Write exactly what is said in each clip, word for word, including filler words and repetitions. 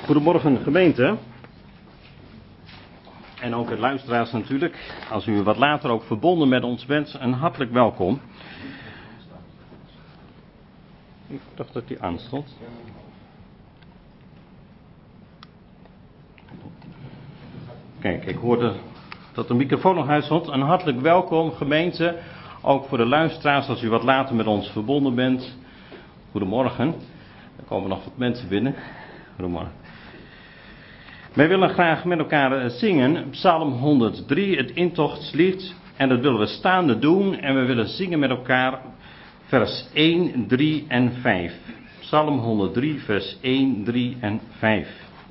Goedemorgen gemeente. En ook de luisteraars natuurlijk. Als u wat later ook verbonden met ons bent, een hartelijk welkom. Ik dacht dat die aanstond. Kijk, ik hoorde dat de microfoon nog uitstond. Een hartelijk welkom gemeente. Ook voor de luisteraars als u wat later met ons verbonden bent. Goedemorgen. Er komen nog wat mensen binnen. Goedemorgen. Wij willen graag met elkaar zingen Psalm honderddrie, het intochtslied. En dat willen we staande doen. En we willen zingen met elkaar vers één, drie en vijf. Psalm honderddrie, vers één, drie en vijf.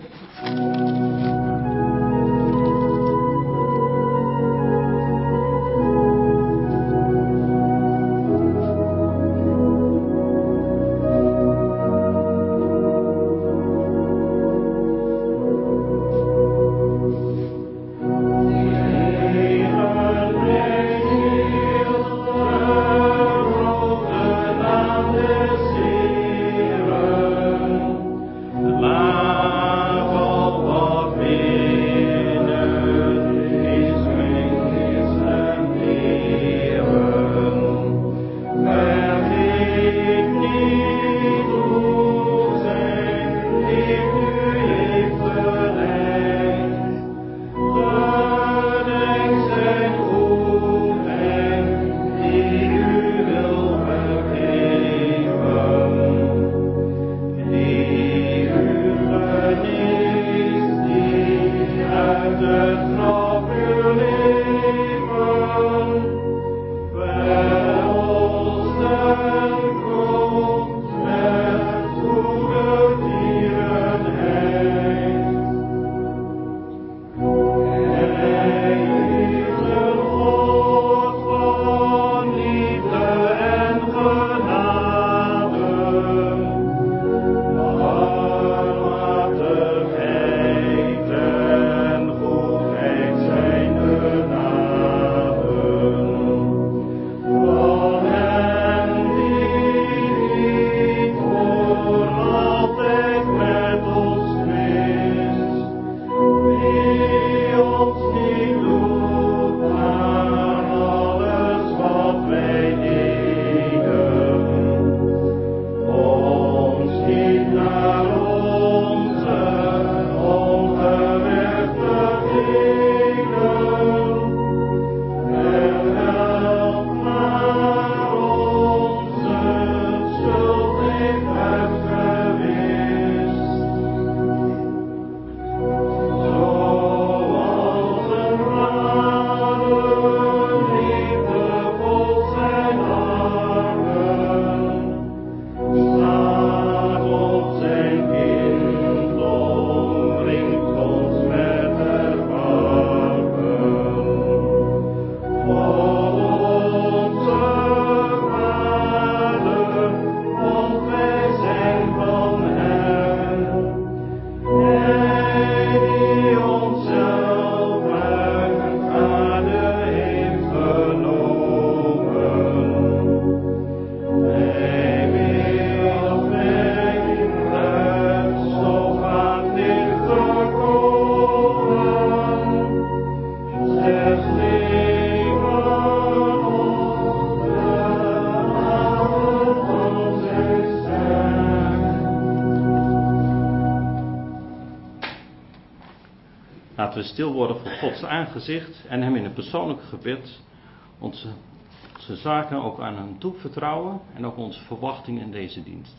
Laten we stil worden voor Gods aangezicht en hem in een persoonlijk gebed onze, onze zaken ook aan hem toevertrouwen en ook onze verwachting in deze dienst.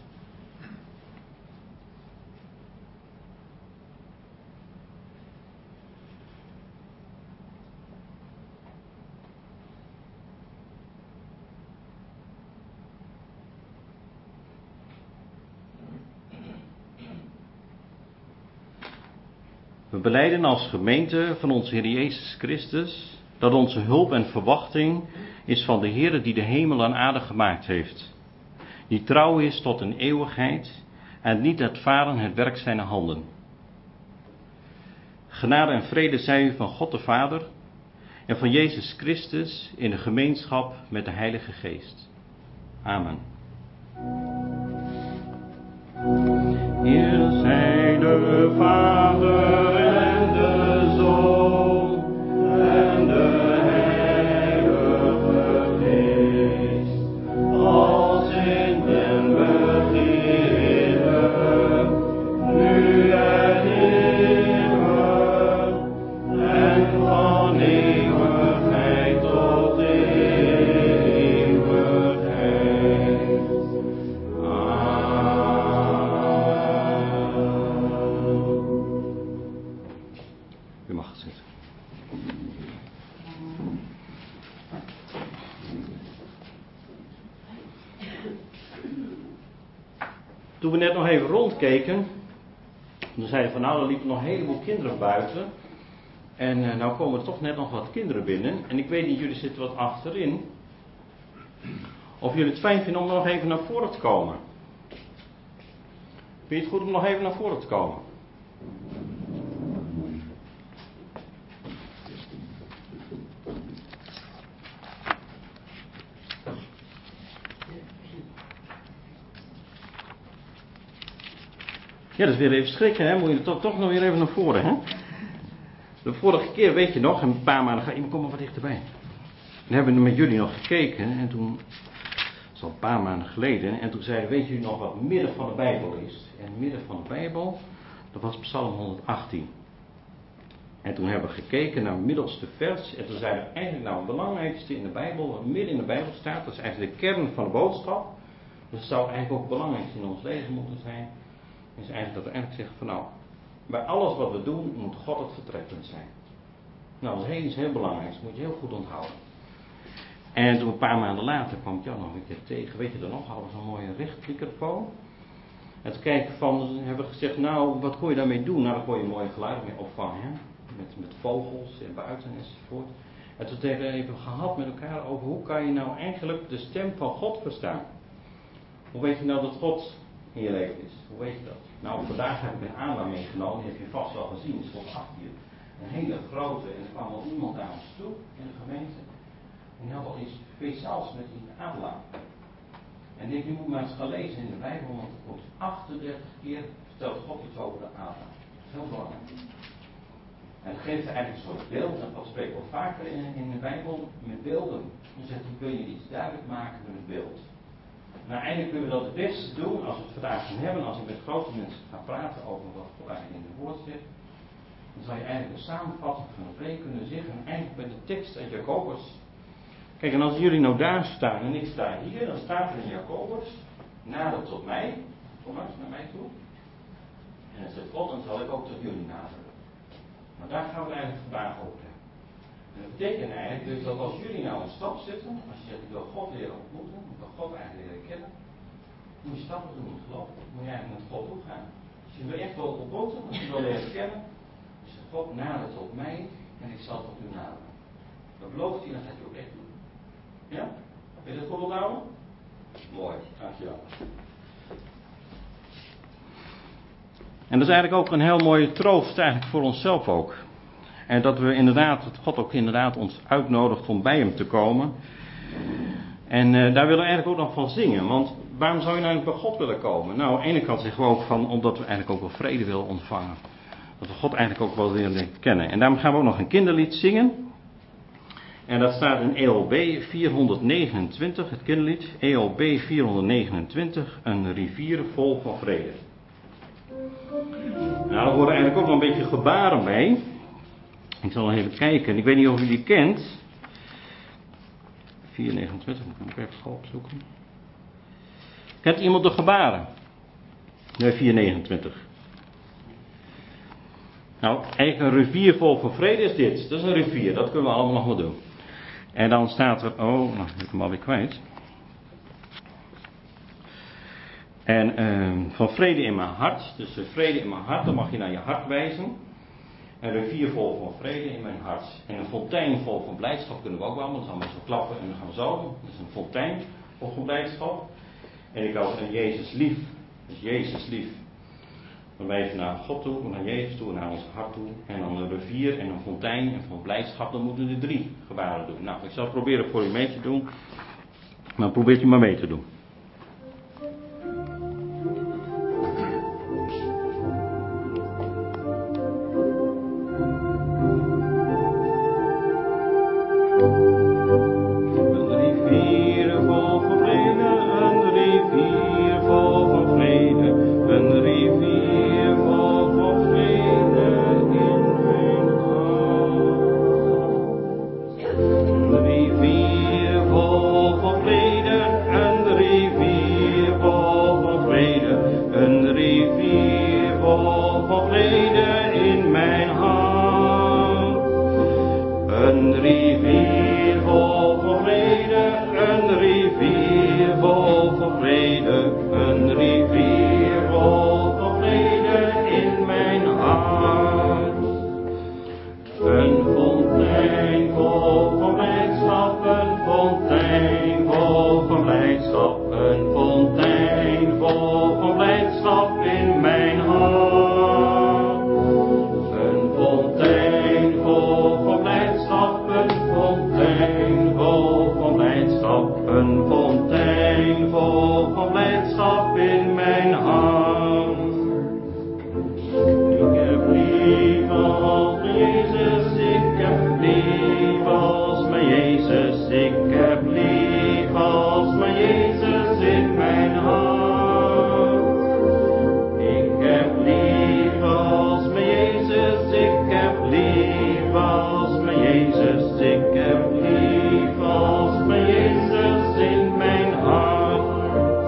We belijden als gemeente van onze Heer Jezus Christus dat onze hulp en verwachting is van de Heer die de hemel en aarde gemaakt heeft. Die trouw is tot een eeuwigheid en niet ervaren het werk zijner handen. Genade en vrede zij u van God de Vader en van Jezus Christus in de gemeenschap met de Heilige Geest. Amen. Hier zijn de Vader en de Zoon en de Heilige Geest, als in den beginnen, nu en eeuwig, en van eeuwigheid tot eeuwigheid. U mag zitten. Toen we net nog even rondkeken, toen zeiden van nou, er liepen nog een heleboel kinderen buiten. En uh, nou komen er toch net nog wat kinderen binnen. En ik weet niet, jullie zitten wat achterin. Of jullie het fijn vinden om nog even naar voren te komen. Vind je het goed om nog even naar voren te komen? Ja, dat is weer even schrikken, hè? Moet je toch, toch nog weer even naar voren, hè? De vorige keer, weet je nog, een paar maanden geleden, kom maar wat dichterbij. Dan hebben we met jullie nog gekeken en toen, dat is al een paar maanden geleden, en toen zeiden, weet jullie nog wat het midden van de Bijbel is? En het midden van de Bijbel, dat was Psalm honderdachttien. En toen hebben we gekeken naar het middelste vers, en toen zeiden we eigenlijk nou het belangrijkste in de Bijbel, wat midden in de Bijbel staat, dat is eigenlijk de kern van de boodschap. Dus het zou eigenlijk ook het belangrijkste in ons leven moeten zijn. Is eigenlijk dat we eigenlijk zeggen van nou, bij alles wat we doen moet God het vertrekpunt zijn. Nou, dat is heel, is heel belangrijk, dat moet je heel goed onthouden. En toen een paar maanden later kwam ik jou nog een keer tegen, weet je dan nog, hadden we zo'n mooie richtmicrofoon. En toen kijken van, hebben we gezegd, nou, wat kon je daarmee doen? Nou, daar kon je mooie geluiden mee opvangen, hè? Met, met vogels en buiten enzovoort. En toen hebben we even gehad met elkaar over hoe kan je nou eigenlijk de stem van God verstaan? Hoe weet je nou dat God in je leven is? Hoe weet je dat? Nou, vandaag heb ik een aandacht meegenomen, die heb je vast wel gezien, die stond achter je. Een hele grote, en er kwam al iemand naar ons toe in de gemeente. En die had al iets speciaals met die adelaar. En ik denk, je moet maar eens gaan lezen in de Bijbel, want er komt achtendertig keer vertelt God iets over de adelaar. Dat is heel belangrijk. En dat geeft eigenlijk een soort beeld, en dat spreekt wel vaker in, in de Bijbel, met beelden. Dan zegt hij, kun je iets duidelijk maken met een beeld. Nou, eigenlijk kunnen we dat het beste doen als we het vandaag gaan hebben, als ik met grote mensen ga praten over wat God eigenlijk in het woord zegt. Dan zal je eigenlijk een samenvatting van de preek kunnen zeggen, eigenlijk met de tekst uit Jacobus. Kijk, en als jullie nou daar staan en ik sta hier, dan staat er in Jacobus, nader tot mij, kom maar eens naar mij toe. En dan zegt God, dan zal ik ook tot jullie naderen. Maar daar gaan we het eigenlijk vandaag over hebben. En dat betekent eigenlijk dus dat als jullie nou een stap zetten, als je zegt ik wil God leren ontmoeten, ik wil God eigenlijk leren kennen, moet je stappen doen met geloof. Moet je eigenlijk met God toegaan. Als je wil echt wil ontmoeten, als je wil leren kennen, dan zegt God nader tot mij en ik zal tot u naderen. Dat belooft hij en dat gaat hij ook echt doen. Ja? Wil je dat goed onthouden? Mooi, dankjewel. En dat is eigenlijk ook een heel mooie troost eigenlijk voor onszelf ook. En dat we inderdaad, dat God ook inderdaad ons uitnodigt om bij hem te komen. En uh, daar willen we eigenlijk ook nog van zingen. Want waarom zou je nou bij God willen komen? Nou, aan de ene kant zeggen we ook van, omdat we eigenlijk ook wel vrede willen ontvangen. Dat we God eigenlijk ook wel willen kennen. En daarom gaan we ook nog een kinderlied zingen. En dat staat in E L B vierhonderdnegenentwintig, het kinderlied. E L B vierhonderdnegenentwintig, een rivier vol van vrede. Nou, er horen eigenlijk ook nog een beetje gebaren bij. Ik zal even kijken. Ik weet niet of u die kent. vierhonderdnegenentwintig, moet ik even opzoeken. Kent iemand de gebaren? Nee, vierhonderdnegenentwintig. Nou, eigenlijk een rivier vol van vrede is dit. Dat is een rivier, dat kunnen we allemaal nog wel doen. En dan staat er, oh, nou, ik heb hem alweer kwijt. En uh, van vrede in mijn hart, dus de vrede in mijn hart, dan mag je naar je hart wijzen. Een rivier vol van vrede in mijn hart. En een fontein vol van blijdschap kunnen we ook wel, want dan gaan we zo klappen en dan gaan we zo. Dus een fontein vol van blijdschap. En ik had een Jezus lief, dus Jezus lief. Dan wijzen we naar God toe, naar Jezus toe, naar ons hart toe. En dan een rivier en een fontein en van blijdschap, dan moeten we de drie gebaren doen. Nou, ik zal proberen voor u mee te doen. Maar probeert u maar mee te doen. lief als mijn Jezus, ik heb lief als mijn Jezus in mijn hart.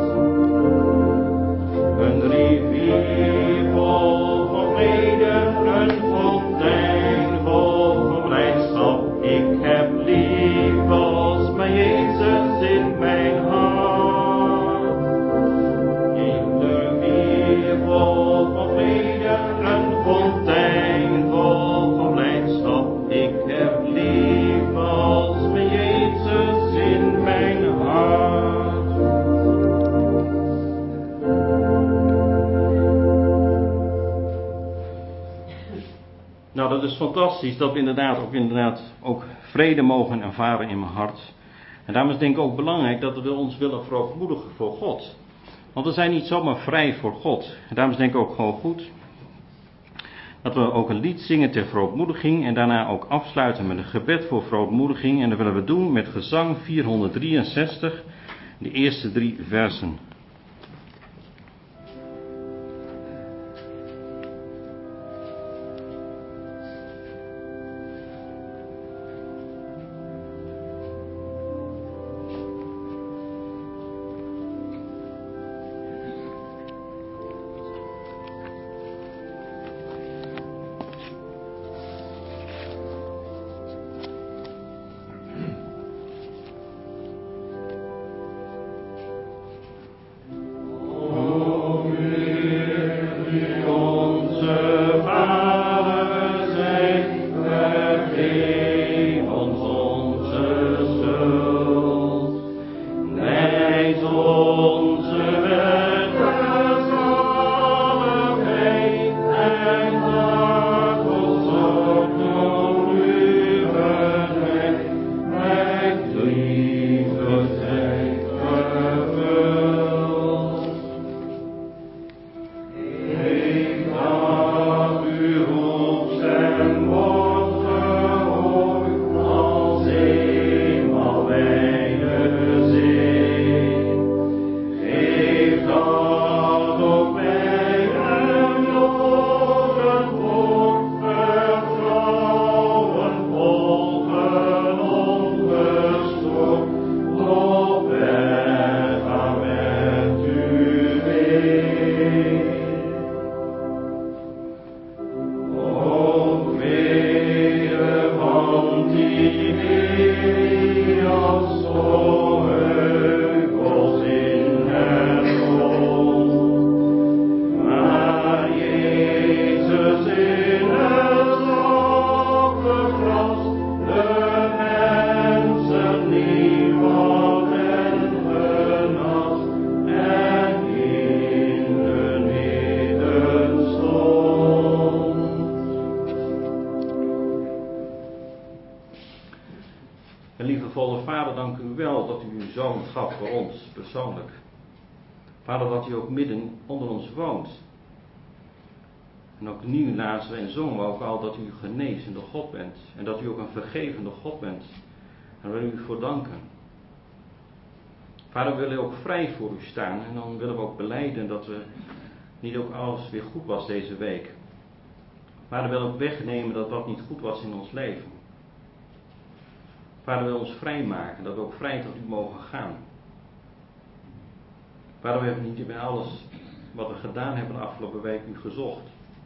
Een rivier vol van vrede, een fontein vol van blijdschap. Ik heb lief als mijn Jezus in mijn hart. In de rivier vol van vrede, een fontein vol van blijdschap. Ik heb lief als mijn Jezus in mijn hart. Nou, dat is fantastisch dat we inderdaad ook, inderdaad ook vrede mogen ervaren in mijn hart. En daarom is het denk ik ook belangrijk dat we ons willen verootmoedigen voor God. Want we zijn niet zomaar vrij voor God. En daarom is het denk ik ook gewoon goed dat we ook een lied zingen ter verootmoediging. En daarna ook afsluiten met een gebed voor verootmoediging. En dat willen we doen met gezang vierhonderddrieënzestig, de eerste drie versen. Gaf voor ons persoonlijk. Vader, dat u ook midden onder ons woont. En ook nu lazen we en zongen we ook al dat u genezende God bent. En dat u ook een vergevende God bent. En daar willen we u voor danken. Vader, we willen ook vrij voor u staan. En dan willen we ook belijden dat we niet ook alles weer goed was deze week. Vader, we willen ook wegnemen dat wat niet goed was in ons leven. Vader, wil ons vrijmaken, dat we ook vrij tot u mogen gaan. Vader, we hebben niet bij alles wat we gedaan hebben de afgelopen week u gezocht.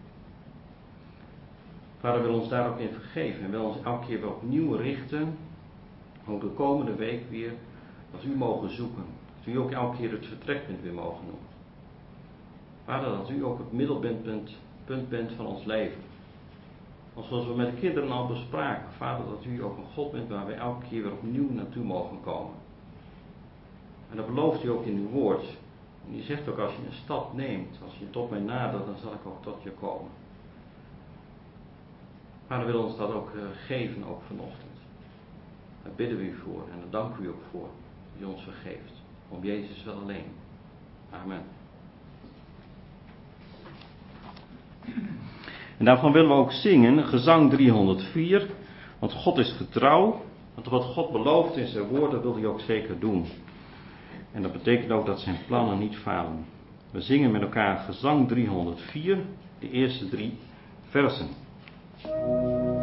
Vader, wil ons daar ook in vergeven en wil ons elke keer weer opnieuw richten, ook de komende week weer, dat u mogen zoeken. Dat u ook elke keer het vertrekpunt weer mogen noemen. Vader, dat u ook het middelpunt punt bent van ons leven. Zoals we met de kinderen al bespraken, Vader, dat u ook een God bent waar we elke keer weer opnieuw naartoe mogen komen. En dat belooft u ook in uw woord. En u zegt ook, als je een stap neemt, als je tot mij nadert, dan zal ik ook tot je komen. Vader, wil ons dat ook uh, geven, ook vanochtend. Daar bidden we u voor en daar danken we u ook voor, dat u ons vergeeft. Om Jezus wel alleen. Amen. En daarvan willen we ook zingen, gezang driehonderdvier. Want God is getrouw. Want wat God belooft in zijn woorden wil hij ook zeker doen. En dat betekent ook dat zijn plannen niet falen. We zingen met elkaar gezang driehonderdvier, de eerste drie versen.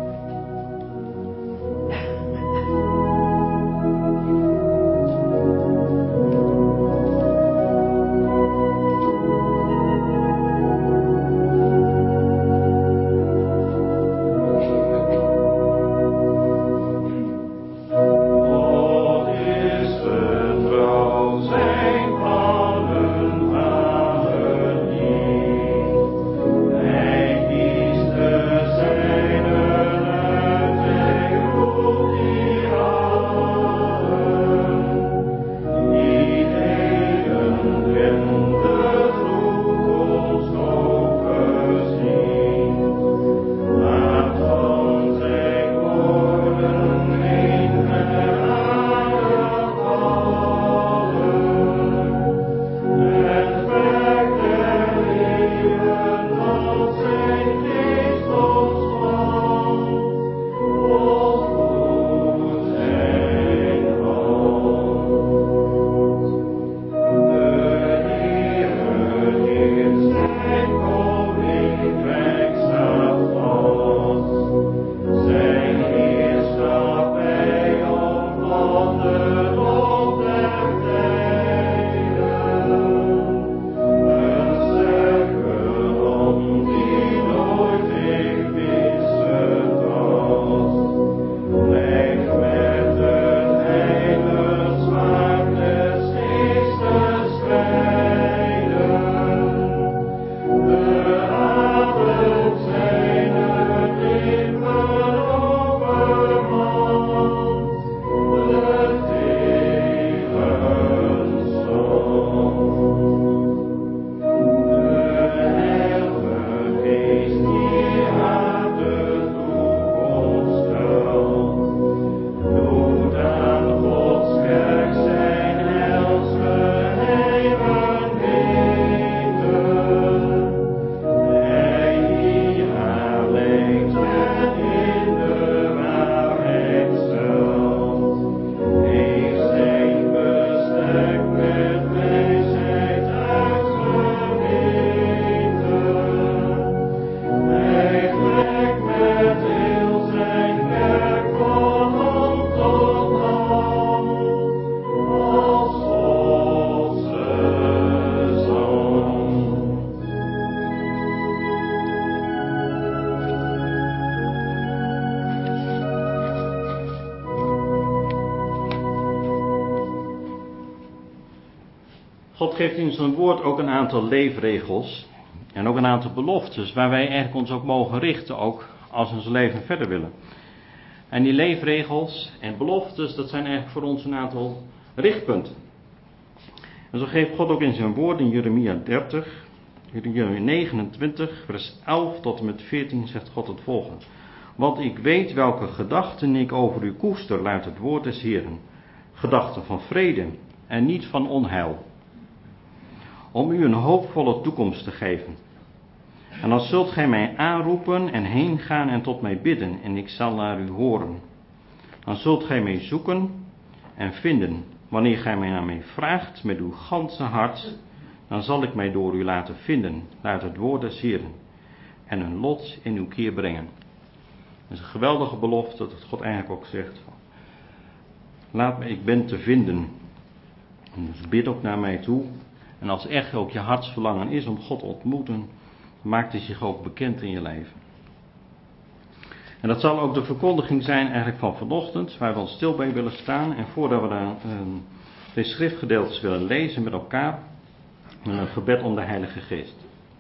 God geeft in zijn woord ook een aantal leefregels en ook een aantal beloftes waar wij eigenlijk ons op mogen richten, ook als we ons leven verder willen. En die leefregels en beloftes, dat zijn eigenlijk voor ons een aantal richtpunten. En zo geeft God ook in zijn woord in Jeremia dertig, Jeremia negenentwintig, vers elf tot en met veertien zegt God het volgende. Want ik weet welke gedachten ik over u koester, luidt het woord des Heeren. Gedachten van vrede en niet van onheil. Om u een hoopvolle toekomst te geven. En dan zult gij mij aanroepen en heen gaan en tot mij bidden, en ik zal naar u horen. Dan zult gij mij zoeken en vinden. Wanneer gij mij naar mij vraagt met uw ganse hart, dan zal ik mij door u laten vinden, luidt het woord des Heeren, en een lot in uw keer brengen. Dat is een geweldige belofte, dat God eigenlijk ook zegt, laat me, ik ben te vinden. En dus bid ook naar mij toe. En als echt ook je hartsverlangen is om God te ontmoeten, maakt hij zich ook bekend in je leven. En dat zal ook de verkondiging zijn eigenlijk van vanochtend, waar we ons stil bij willen staan. En voordat we daar uh, deze schriftgedeeltes willen lezen met elkaar, een gebed om de Heilige Geest.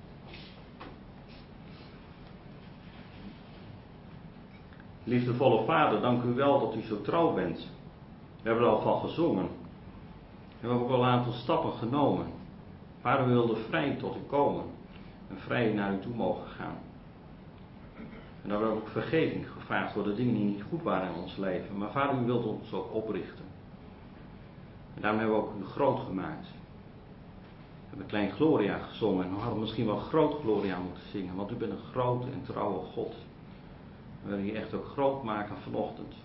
Liefdevolle Vader, dank u wel dat u zo trouw bent. We hebben er al van gezongen. We hebben ook al een aantal stappen genomen. Vader, we wilden vrij tot u komen. En vrij naar u toe mogen gaan. En daar hebben we ook vergeving gevraagd voor de dingen die niet goed waren in ons leven. Maar Vader, u wilt ons ook oprichten. En daarmee hebben we ook u groot gemaakt. We hebben Klein Gloria gezongen. En we hadden misschien wel groot Gloria moeten zingen. Want u bent een grote en trouwe God. We willen je echt ook groot maken vanochtend.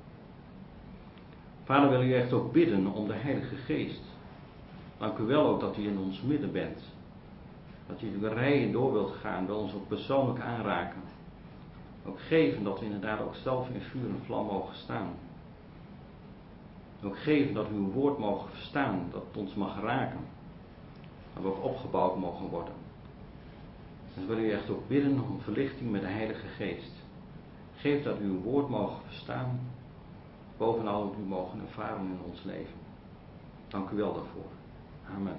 Vader, wil u echt ook bidden om de Heilige Geest. Dank u wel ook dat u in ons midden bent. Dat u de rijen door wilt gaan, wil ons ook persoonlijk aanraken. Ook geven dat we inderdaad ook zelf in vuur en vlam mogen staan. Ook geven dat we uw woord mogen verstaan, dat het ons mag raken. Dat we ook opgebouwd mogen worden. Dus wil u echt ook bidden om verlichting met de Heilige Geest. Geef dat we uw woord mogen verstaan. Bovenal ook u mogen ervaren in ons leven. Dank u wel daarvoor. Amen.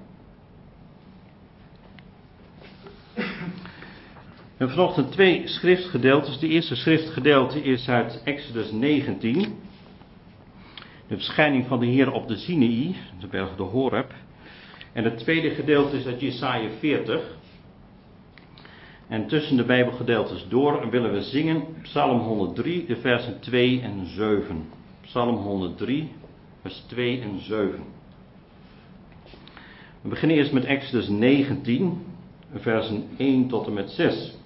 We hebben vanochtend twee schriftgedeeltes. De eerste schriftgedeelte is uit Exodus negentien. De verschijning van de Heer op de Sinaï, de berg de Horeb. En het tweede gedeelte is uit Jesaja veertig. En tussen de Bijbelgedeeltes door willen we zingen Psalm honderddrie, de versen twee en zeven. Psalm honderddrie, vers twee en zeven. We beginnen eerst met Exodus negentien, versen één tot en met zes.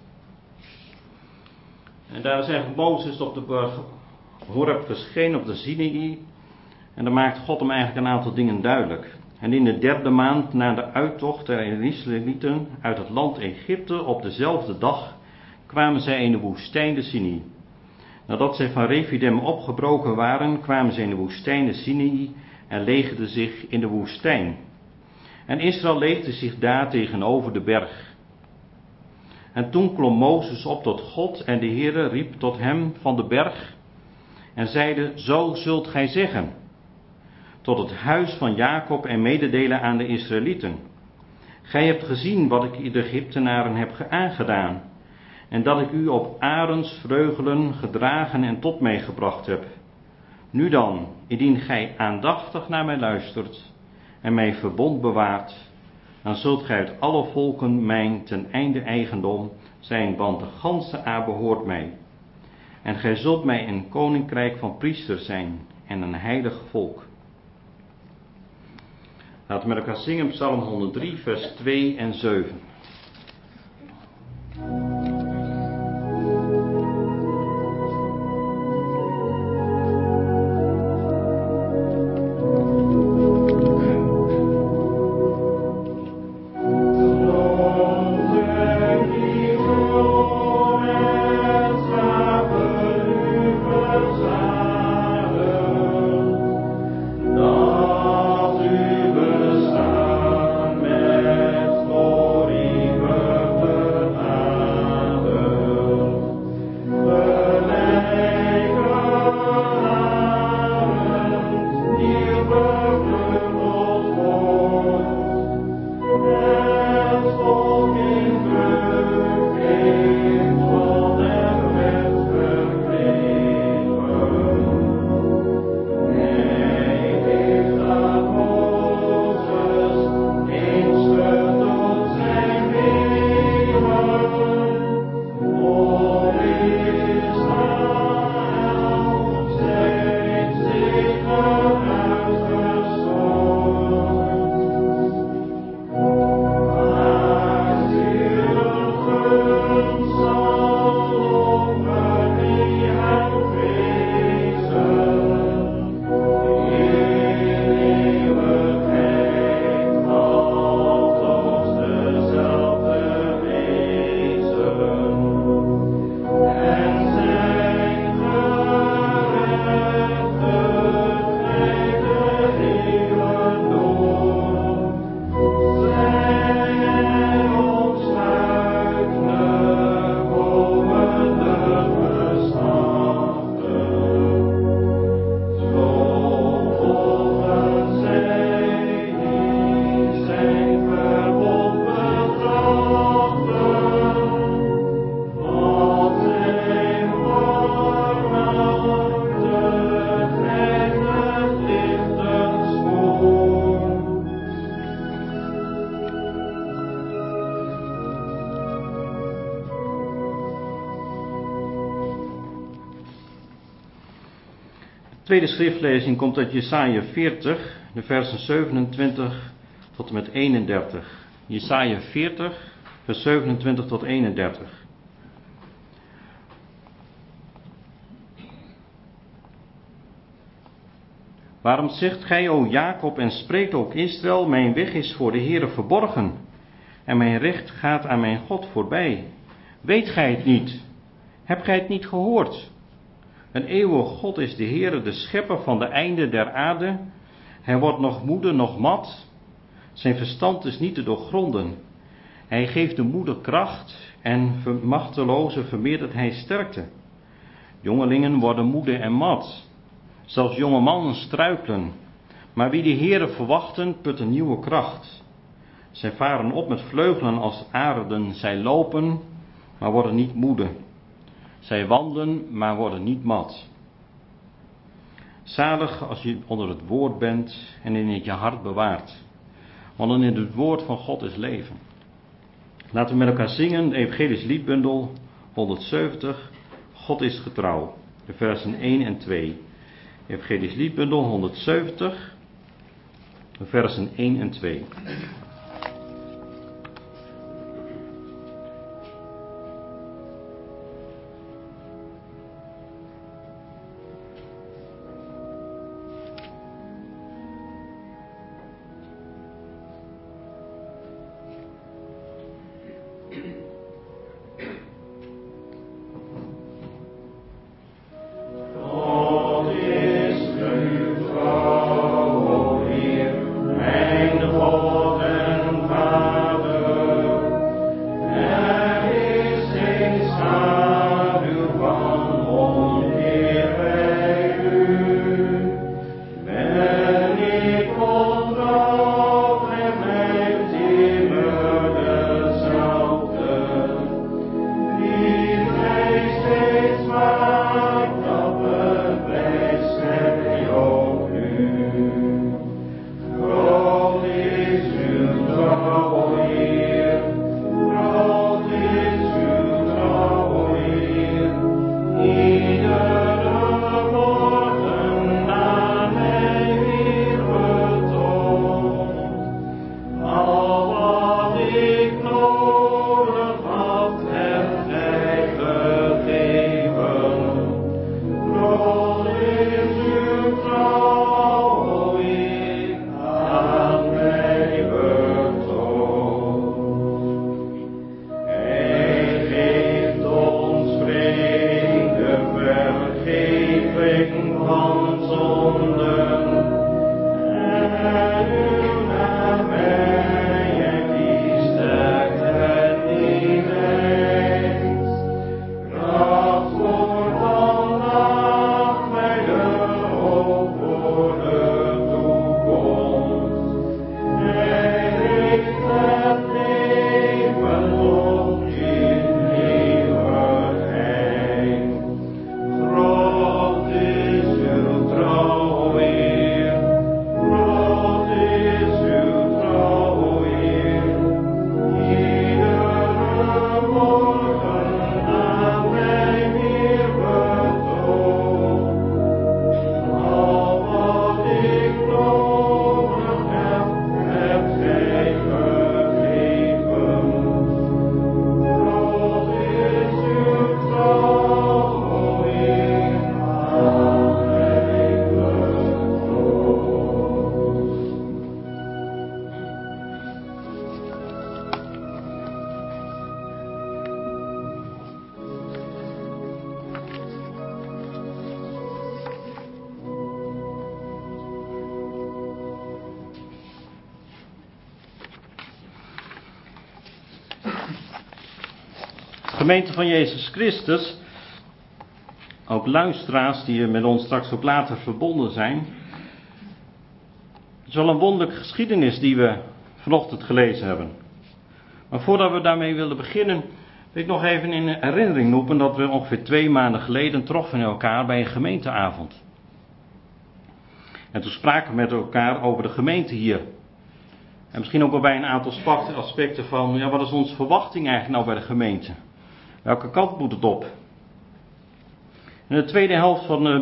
En daar is eigenlijk Mozes op de berg Horeb verschenen op de Sinaï. En dan maakt God hem eigenlijk een aantal dingen duidelijk. En in de derde maand na de uittocht der Israëlieten uit het land Egypte op dezelfde dag kwamen zij in de woestijn de Sinaï. Nadat zij van Refidim opgebroken waren, kwamen zij in de woestijn de Sinaï en legerden zich in de woestijn. En Israël leegde zich daar tegenover de berg. En toen klom Mozes op tot God en de Heere riep tot hem van de berg en zeide, zo zult gij zeggen, tot het huis van Jacob en mededelen aan de Israëlieten. Gij hebt gezien wat ik de Egyptenaren heb aangedaan, en dat ik u op arendsvleugelen gedragen en tot mij gebracht heb. Nu dan, indien gij aandachtig naar mij luistert en mijn verbond bewaart, dan zult gij uit alle volken mijn ten einde eigendom zijn, want de ganse aarde behoort mij. En gij zult mij een koninkrijk van priesters zijn en een heilig volk. Laten we met elkaar zingen Psalm honderddrie, vers twee en zeven. Dat u bestaat met glorie. tweede schriftlezing komt uit Jesaja veertig, de versen zevenentwintig tot en met eenendertig. Jesaja veertig, vers zevenentwintig tot eenendertig. Waarom zegt gij, o Jacob, en spreekt ook Israël, mijn weg is voor de Heere verborgen, en mijn recht gaat aan mijn God voorbij. Weet gij het niet? Hebt gij het niet gehoord? Een eeuwig God is de Heere, de schepper van de einden der aarde. Hij wordt nog moede, nog mat. Zijn verstand is niet te doorgronden. Hij geeft de moede kracht en machtelozen vermeerdert hij sterkte. Jongelingen worden moede en mat. Zelfs jonge mannen struikelen. Maar wie de Heere verwachten, put een nieuwe kracht. Zij varen op met vleugelen als arenden. Zij lopen, maar worden niet moede. Zij wandelen, maar worden niet mat. Zalig als je onder het woord bent en in het je hart bewaart. Want in het woord van God is leven. Laten we met elkaar zingen, de Evangelisch liedbundel honderdzeventig. God is getrouw. De versen één en twee. Evangelisch liedbundel honderdzeventig. De versen één en twee. Gemeente van Jezus Christus, ook luisteraars die met ons straks ook later verbonden zijn. Het is wel een wonderlijke geschiedenis die we vanochtend gelezen hebben. Maar voordat we daarmee willen beginnen, wil ik nog even in herinnering roepen dat we ongeveer twee maanden geleden troffen elkaar bij een gemeenteavond. En toen spraken we met elkaar over de gemeente hier. En misschien ook wel bij een aantal aspecten van, ja, wat is onze verwachting eigenlijk nou bij de gemeente? Welke kant moet het op? In de tweede helft van de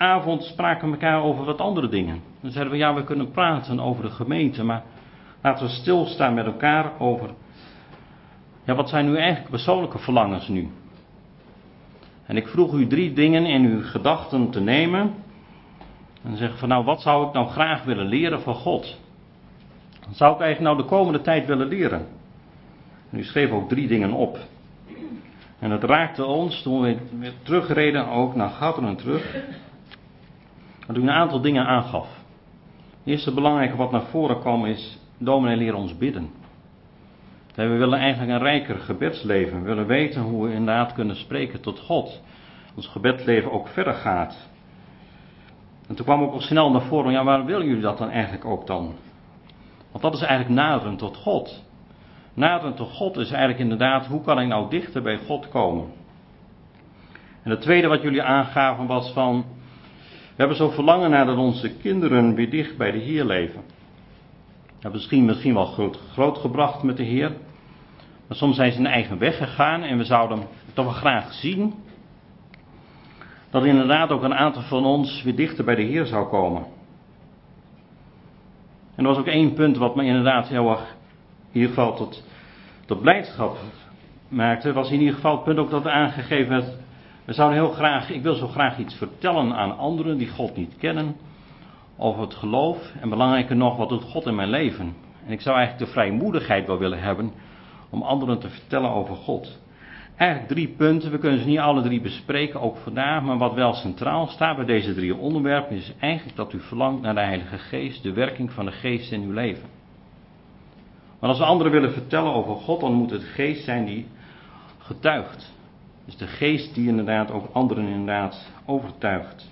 avond spraken we elkaar over wat andere dingen. Dan zeiden we, ja, we kunnen praten over de gemeente, maar laten we stilstaan met elkaar over, ja, wat zijn nu eigenlijk persoonlijke verlangens nu? En ik vroeg u drie dingen in uw gedachten te nemen. En zeggen van, nou, wat zou ik nou graag willen leren van God? Wat zou ik eigenlijk nou de komende tijd willen leren? En u schreef ook drie dingen op. En het raakte ons toen we weer terugreden ook naar Gatteren terug. Dat u een aantal dingen aangaf. Het eerste belangrijke wat naar voren kwam is, dominee leer ons bidden. We willen eigenlijk een rijker gebedsleven. We willen weten hoe we inderdaad kunnen spreken tot God. Ons gebedsleven ook verder gaat. En toen kwam ook al snel naar voren, ja, waarom willen jullie dat dan eigenlijk ook dan? Want dat is eigenlijk naderen tot God. Naderen tot God is eigenlijk inderdaad, hoe kan ik nou dichter bij God komen? En het tweede wat jullie aangaven was van, we hebben zo verlangen naar dat onze kinderen weer dicht bij de Heer leven. We hebben misschien, misschien wel groot, groot gebracht met de Heer. Maar soms zijn ze een eigen weg gegaan en we zouden toch wel graag zien dat inderdaad ook een aantal van ons weer dichter bij de Heer zou komen. En er was ook één punt wat me inderdaad heel erg, in ieder geval tot, tot blijdschap maakte. Was in ieder geval het punt ook dat aangegeven werd. We zouden heel graag, ik wil zo graag iets vertellen aan anderen die God niet kennen. Over het geloof en belangrijker nog, wat doet God in mijn leven. En ik zou eigenlijk de vrijmoedigheid wel willen hebben om anderen te vertellen over God. Eigenlijk drie punten, we kunnen ze niet alle drie bespreken, ook vandaag, maar wat wel centraal staat bij deze drie onderwerpen is eigenlijk dat u verlangt naar de Heilige Geest, de werking van de Geest in uw leven. Maar als we anderen willen vertellen over God, dan moet het de Geest zijn die getuigt. Dus de Geest die inderdaad ook anderen inderdaad overtuigt.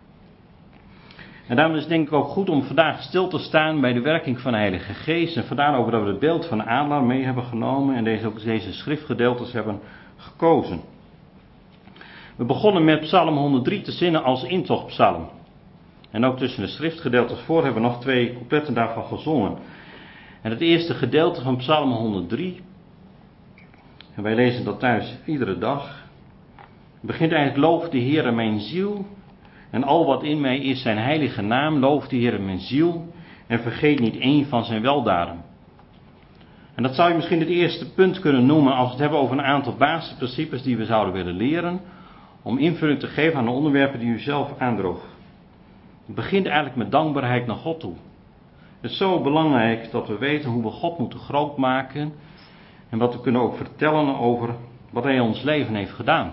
En daarom is het denk ik ook goed om vandaag stil te staan bij de werking van de Heilige Geest. En vandaar ook dat we het beeld van de adelaar mee hebben genomen en deze, ook deze schriftgedeeltes hebben gekozen. We begonnen met Psalm honderddrie te zinnen als intochtpsalm. En ook tussen de schriftgedeeltes voor hebben we nog twee coupletten daarvan gezongen. En het eerste gedeelte van Psalm honderddrie, en wij lezen dat thuis iedere dag, begint eigenlijk: loof de Heere mijn ziel en al wat in mij is zijn heilige naam. Loof de Heere mijn ziel en vergeet niet één van zijn weldaden. En dat zou je misschien het eerste punt kunnen noemen als we het hebben over een aantal basisprincipes die we zouden willen leren, om invulling te geven aan de onderwerpen die u zelf aandroeg. Het begint eigenlijk met dankbaarheid naar God toe. Het is zo belangrijk dat we weten hoe we God moeten groot maken en wat we kunnen ook vertellen over wat hij in ons leven heeft gedaan.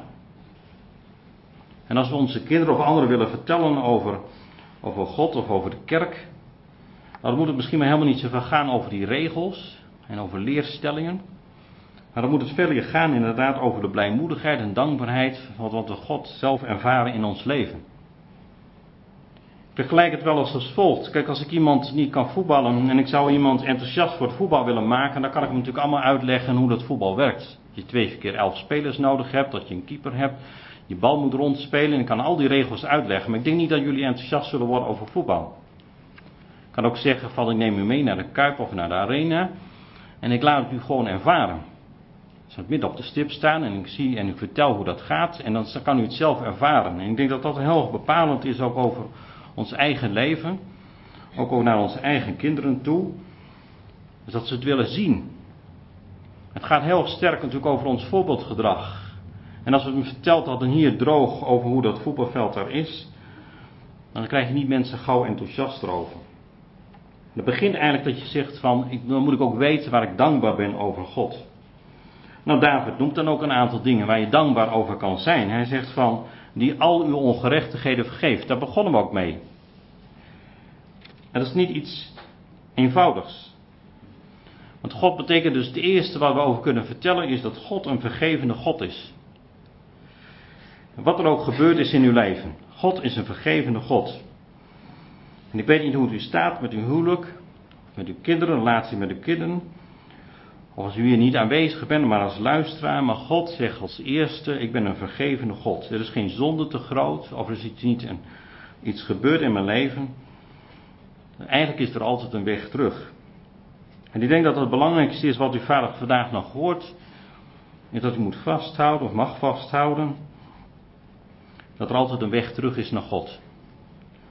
En als we onze kinderen of anderen willen vertellen over, over God of over de kerk, dan moet het misschien maar helemaal niet zoveel gaan over die regels en over leerstellingen. Maar dan moet het veel meer gaan inderdaad over de blijmoedigheid en dankbaarheid van wat we God zelf ervaren in ons leven. Ik vergelijk het wel eens als volgt. Kijk, als ik iemand niet kan voetballen en ik zou iemand enthousiast voor het voetbal willen maken, dan kan ik hem natuurlijk allemaal uitleggen hoe dat voetbal werkt. Dat je twee keer elf spelers nodig hebt, dat je een keeper hebt, je bal moet rondspelen en ik kan al die regels uitleggen. Maar ik denk niet dat jullie enthousiast zullen worden over voetbal. Ik kan ook zeggen van ik neem u mee naar de Kuip of naar de Arena en ik laat het u gewoon ervaren. Ik zal midden op de stip staan en ik zie en ik vertel hoe dat gaat en dan kan u het zelf ervaren. En ik denk dat dat heel erg bepalend is ook over ons eigen leven, ook, ook naar onze eigen kinderen toe, dus dat ze het willen zien. Het gaat heel sterk natuurlijk over ons voorbeeldgedrag. En als we hem vertelt dat een hier droog over hoe dat voetbalveld daar is, dan krijg je niet mensen gauw enthousiast erover. Het begint eigenlijk dat je zegt van, ik, dan moet ik ook weten waar ik dankbaar ben over God. Nou, David noemt dan ook een aantal dingen waar je dankbaar over kan zijn. Hij zegt van, die al uw ongerechtigheden vergeeft. Daar begonnen we ook mee. En dat is niet iets eenvoudigs. Want God betekent dus het eerste wat we over kunnen vertellen is dat God een vergevende God is. Wat er ook gebeurd is in uw leven. God is een vergevende God. En ik weet niet hoe het u staat met uw huwelijk, met uw kinderen, relatie met uw kinderen. Of als u hier niet aanwezig bent, maar als luisteraar. Maar God zegt als eerste, ik ben een vergevende God. Er is geen zonde te groot, of er is iets, niet een, iets gebeurd in mijn leven. Eigenlijk is er altijd een weg terug. En ik denk dat het belangrijkste is wat u vader vandaag nog hoort. Is dat u moet vasthouden, of mag vasthouden. Dat er altijd een weg terug is naar God.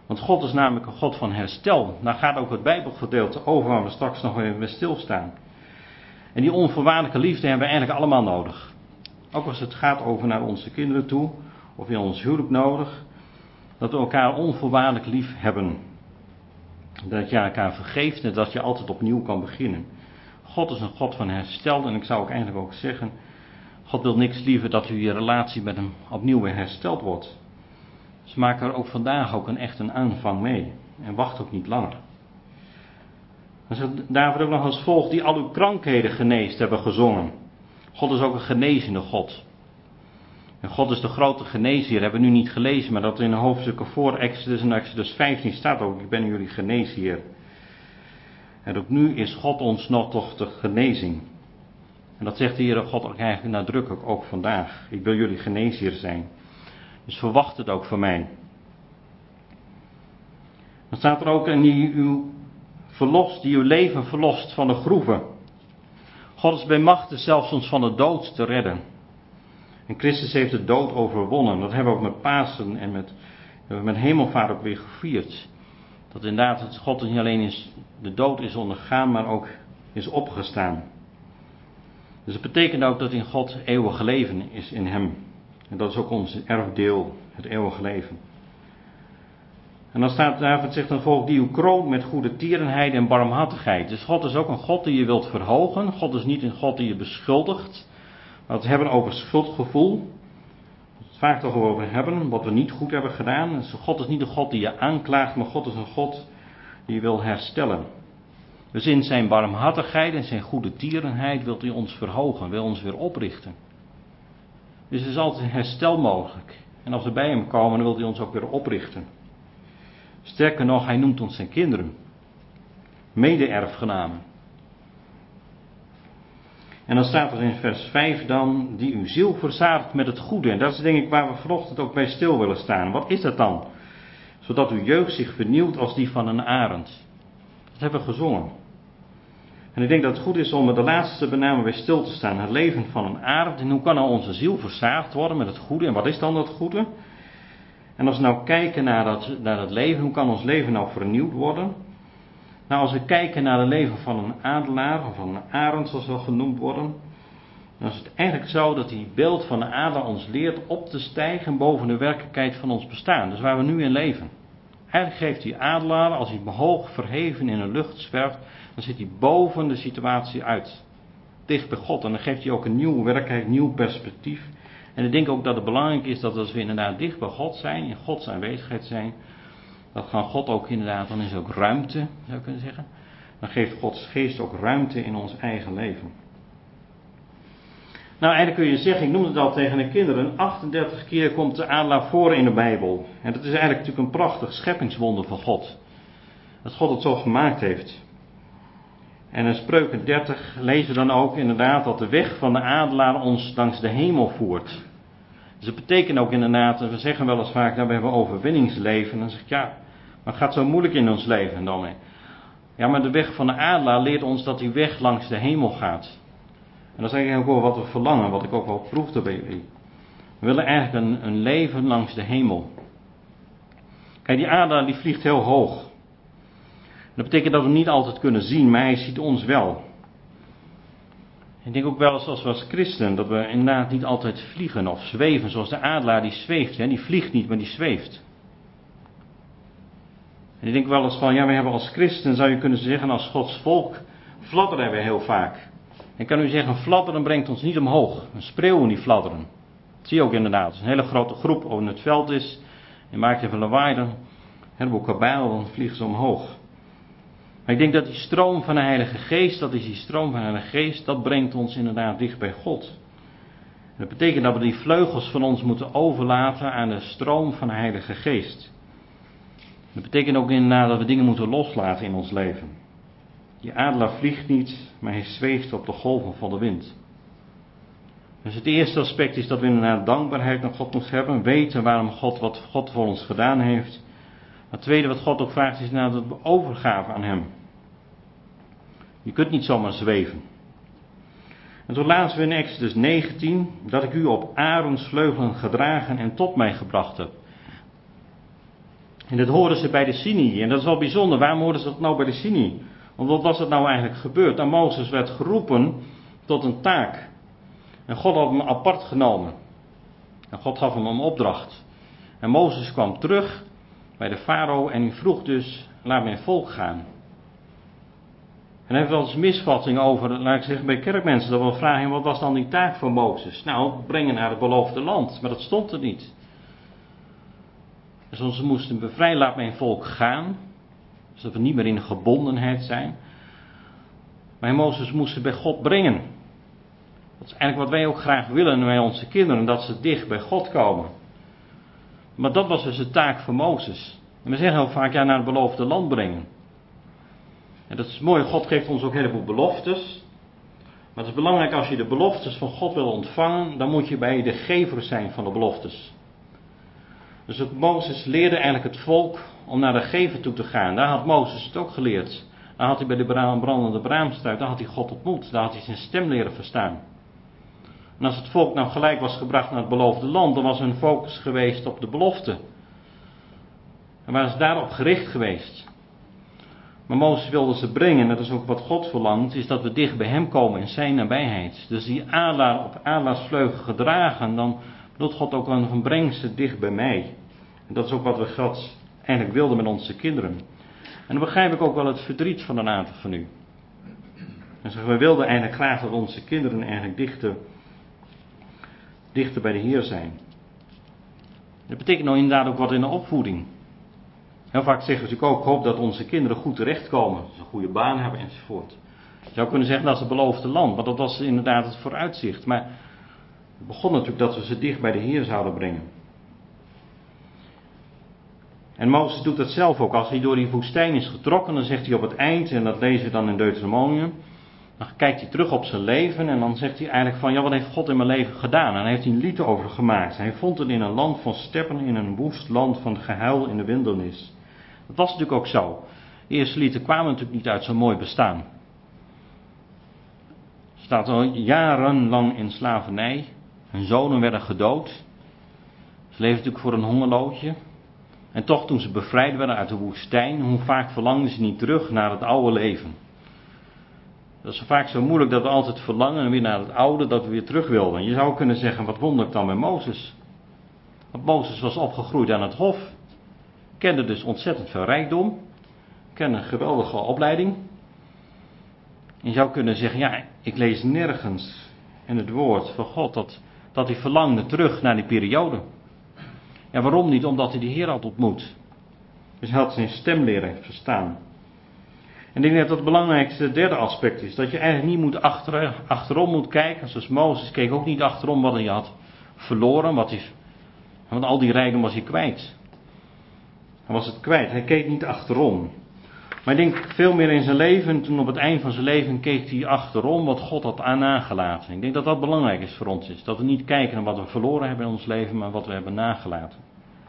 Want God is namelijk een God van herstel. Daar gaat ook het Bijbelgedeelte over waar we straks nog even bij stilstaan. En die onvoorwaardelijke liefde hebben we eigenlijk allemaal nodig. Ook als het gaat over naar onze kinderen toe, of in ons huwelijk nodig, dat we elkaar onvoorwaardelijk lief hebben. Dat je elkaar vergeeft en dat je altijd opnieuw kan beginnen. God is een God van herstel en ik zou ook eigenlijk ook zeggen, God wil niks liever dat u je relatie met hem opnieuw weer hersteld wordt. Dus maak er ook vandaag ook een echt een aanvang mee en wacht ook niet langer. Dan zegt David ook nog als volgt, die al uw krankheden geneest hebben gezongen. God is ook een genezende God. En God is de grote geneesheer, hebben we nu niet gelezen, maar dat in de hoofdstukken voor Exodus en Exodus vijftien staat ook, ik ben jullie geneesheer. En ook nu is God ons nog toch de genezing. En dat zegt de Heere God ook eigenlijk nadrukkelijk ook vandaag. Ik wil jullie geneesheer zijn. Dus verwacht het ook van mij. Dan staat er ook, en die uw verlost, die uw leven verlost van de groeven. God is bij machte zelfs ons van de dood te redden. En Christus heeft de dood overwonnen. Dat hebben we ook met Pasen en met, met Hemelvaart ook weer gevierd. Dat inderdaad het God niet alleen is, de dood is ondergaan, maar ook is opgestaan. Dus het betekent ook dat in God eeuwig leven is in hem. En dat is ook ons erfdeel, het eeuwige leven. En dan staat David zegt dan volgt die u kroont met goede tierenheid en barmhartigheid. Dus God is ook een God die je wilt verhogen. God is niet een God die je beschuldigt. Maar we hebben over schuldgevoel. We het vaak toch over hebben, wat we niet goed hebben gedaan. Dus God is niet een God die je aanklaagt, maar God is een God die je wil herstellen. Dus in zijn barmhartigheid en zijn goede tierenheid wilt hij ons verhogen, wil ons weer oprichten. Dus er is altijd een herstel mogelijk. En als we bij hem komen, dan wil hij ons ook weer oprichten. Sterker nog, hij noemt ons zijn kinderen. Mede-erfgenamen. En dan staat er in vers vijf dan, die uw ziel verzadigt met het goede. En dat is denk ik waar we vanochtend ook bij stil willen staan. Wat is dat dan? Zodat uw jeugd zich vernieuwt als die van een arend. Dat hebben we gezongen. En ik denk dat het goed is om er de laatste benaming bij stil te staan. Het leven van een arend. En hoe kan nou onze ziel verzadigd worden met het goede? En wat is dan dat goede? En als we nou kijken naar dat, naar dat leven, hoe kan ons leven nou vernieuwd worden? Nou, als we kijken naar het leven van een adelaar, of van een arend zoals wel genoemd worden, dan is het eigenlijk zo dat die beeld van een adelaar ons leert op te stijgen boven de werkelijkheid van ons bestaan. Dus waar we nu in leven. Eigenlijk geeft die adelaar, als hij hoog verheven in de lucht zwerft, dan zit hij boven de situatie uit. Dicht bij God. En dan geeft hij ook een nieuwe werkelijkheid, een nieuw perspectief. En ik denk ook dat het belangrijk is dat als we inderdaad dicht bij God zijn, in Gods aanwezigheid zijn, dat gaan God ook inderdaad, dan is er ook ruimte, zou je kunnen zeggen. Dan geeft Gods geest ook ruimte in ons eigen leven. Nou, eigenlijk kun je zeggen, ik noemde het al tegen de kinderen, achtendertig keer komt de adelaar voor in de Bijbel. En dat is eigenlijk natuurlijk een prachtig scheppingswonder van God. Dat God het zo gemaakt heeft. En in Spreuken dertig lezen we dan ook inderdaad dat de weg van de adelaar ons langs de hemel voert. Dus het betekent ook inderdaad, we zeggen wel eens vaak, nou, we hebben overwinningsleven. En dan zeg ik, ja, maar het gaat zo moeilijk in ons leven dan. Ja, maar de weg van de adelaar leert ons dat die weg langs de hemel gaat. En dat is eigenlijk ook wel wat we verlangen, wat ik ook wel proefde bij jullie. We willen eigenlijk een, een leven langs de hemel. Kijk, die adelaar die vliegt heel hoog. Dat betekent dat we hem niet altijd kunnen zien, maar hij ziet ons wel. Ik denk ook wel eens als we als christen, dat we inderdaad niet altijd vliegen of zweven, zoals de adelaar die zweeft. Hè? Die vliegt niet, maar die zweeft. En ik denk wel eens van, ja, we hebben als christen, zou je kunnen zeggen, als Gods volk, fladderen we heel vaak. En kan u zeggen, fladderen brengt ons niet omhoog. Een spreeuwen die fladderen. Dat zie je ook inderdaad. Als een hele grote groep over het veld is, en maakt even lawaai, dan hebben we kabaal, dan vliegen ze omhoog. Maar ik denk dat die stroom van de Heilige Geest, dat is die stroom van de Heilige Geest, dat brengt ons inderdaad dicht bij God. En dat betekent dat we die vleugels van ons moeten overlaten aan de stroom van de Heilige Geest. Dat betekent ook inderdaad dat we dingen moeten loslaten in ons leven. Die adelaar vliegt niet, maar hij zweeft op de golven van de wind. Dus het eerste aspect is dat we inderdaad dankbaarheid naar God moeten hebben. Weten waarom God, wat God voor ons gedaan heeft. Het tweede wat God ook vraagt is inderdaad dat we overgaven aan hem. Je kunt niet zomaar zweven. En toen lazen we in Exodus negentien dat ik u op arendsvleugelen gedragen en tot mij gebracht heb. En dat hoorden ze bij de Sinai. En dat is wel bijzonder. Waarom hoorden ze dat nou bij de Sinai? Want wat was er nou eigenlijk gebeurd? Nou, Mozes werd geroepen tot een taak. En God had hem apart genomen. En God gaf hem een opdracht. En Mozes kwam terug bij de farao en hij vroeg dus, laat mijn volk gaan. En er heeft wel eens misvatting over, laat ik zeggen bij kerkmensen, dat we vragen, wat was dan die taak van Mozes? Nou, brengen naar het beloofde land, maar dat stond er niet. Dus ze moesten bevrijden, laat mijn volk gaan, zodat we niet meer in gebondenheid zijn. Maar Mozes moest ze bij God brengen. Dat is eigenlijk wat wij ook graag willen bij onze kinderen, dat ze dicht bij God komen. Maar dat was dus de taak van Mozes. En we zeggen heel vaak, ja, naar het beloofde land brengen. En dat is mooi, God geeft ons ook een heleboel beloftes. Maar het is belangrijk, als je de beloftes van God wil ontvangen, dan moet je bij de gever zijn van de beloftes. Dus ook Mozes leerde eigenlijk het volk om naar de gever toe te gaan. Daar had Mozes het ook geleerd. Daar had hij bij de brandende braamstruik, daar had hij God ontmoet. Daar had hij zijn stem leren verstaan. En als het volk nou gelijk was gebracht naar het beloofde land, dan was hun focus geweest op de belofte. En waren ze daarop gericht geweest. Maar Mozes wilde ze brengen, en dat is ook wat God verlangt, is dat we dicht bij hem komen in zijn nabijheid. Dus die adelaar op adelaarsvleugel gedragen, dan bedoelt God ook wel van breng ze dicht bij mij. En dat is ook wat we God eigenlijk wilden met onze kinderen. En dan begrijp ik ook wel het verdriet van een aantal van u. En zeggen, we wilden eigenlijk graag dat onze kinderen eigenlijk dichter, dichter bij de Heer zijn. Dat betekent nou inderdaad ook wat in de opvoeding. Heel vaak zeggen we natuurlijk ook, ik hoop dat onze kinderen goed terechtkomen. Dat ze een goede baan hebben enzovoort. Je zou kunnen zeggen, dat is het beloofde land. Maar dat was inderdaad het vooruitzicht. Maar het begon natuurlijk dat we ze dicht bij de Heer zouden brengen. En Mozes doet dat zelf ook. Als hij door die woestijn is getrokken, dan zegt hij op het eind, en dat lezen we dan in Deuteronomium. Dan kijkt hij terug op zijn leven en dan zegt hij eigenlijk van, ja, wat heeft God in mijn leven gedaan? En daar heeft hij een lied over gemaakt. Hij vond het in een land van steppen, in een woest land van gehuil in de wildernis. Dat was natuurlijk ook zo. De eerste lieden kwamen natuurlijk niet uit zo'n mooi bestaan. Ze staat al jarenlang in slavernij. Hun zonen werden gedood. Ze leefden natuurlijk voor een hongerloodje. En toch, toen ze bevrijd werden uit de woestijn, hoe vaak verlangden ze niet terug naar het oude leven. Dat is vaak zo moeilijk dat we altijd verlangen weer naar het oude, dat we weer terug wilden. Je zou kunnen zeggen, wat wonderlijk dan met Mozes. Want Mozes was opgegroeid aan het hof. Kende dus ontzettend veel rijkdom. Kende een geweldige opleiding. En je zou kunnen zeggen, ja, ik lees nergens in het woord van God dat, dat hij verlangde terug naar die periode. Ja, waarom niet? Omdat hij de Heer had ontmoet. Dus hij had zijn stem leren verstaan. En ik denk dat dat het belangrijkste derde aspect is. Dat je eigenlijk niet moet achter, achterom moet kijken. Zoals Mozes keek ook niet achterom wat hij had verloren. Wat hij, want al die rijkdom was hij kwijt. Hij was het kwijt. Hij keek niet achterom. Maar ik denk veel meer in zijn leven. Toen op het eind van zijn leven keek hij achterom wat God had aan nagelaten. Ik denk dat dat belangrijk is voor ons. Is. Dat we niet kijken naar wat we verloren hebben in ons leven. Maar wat we hebben nagelaten.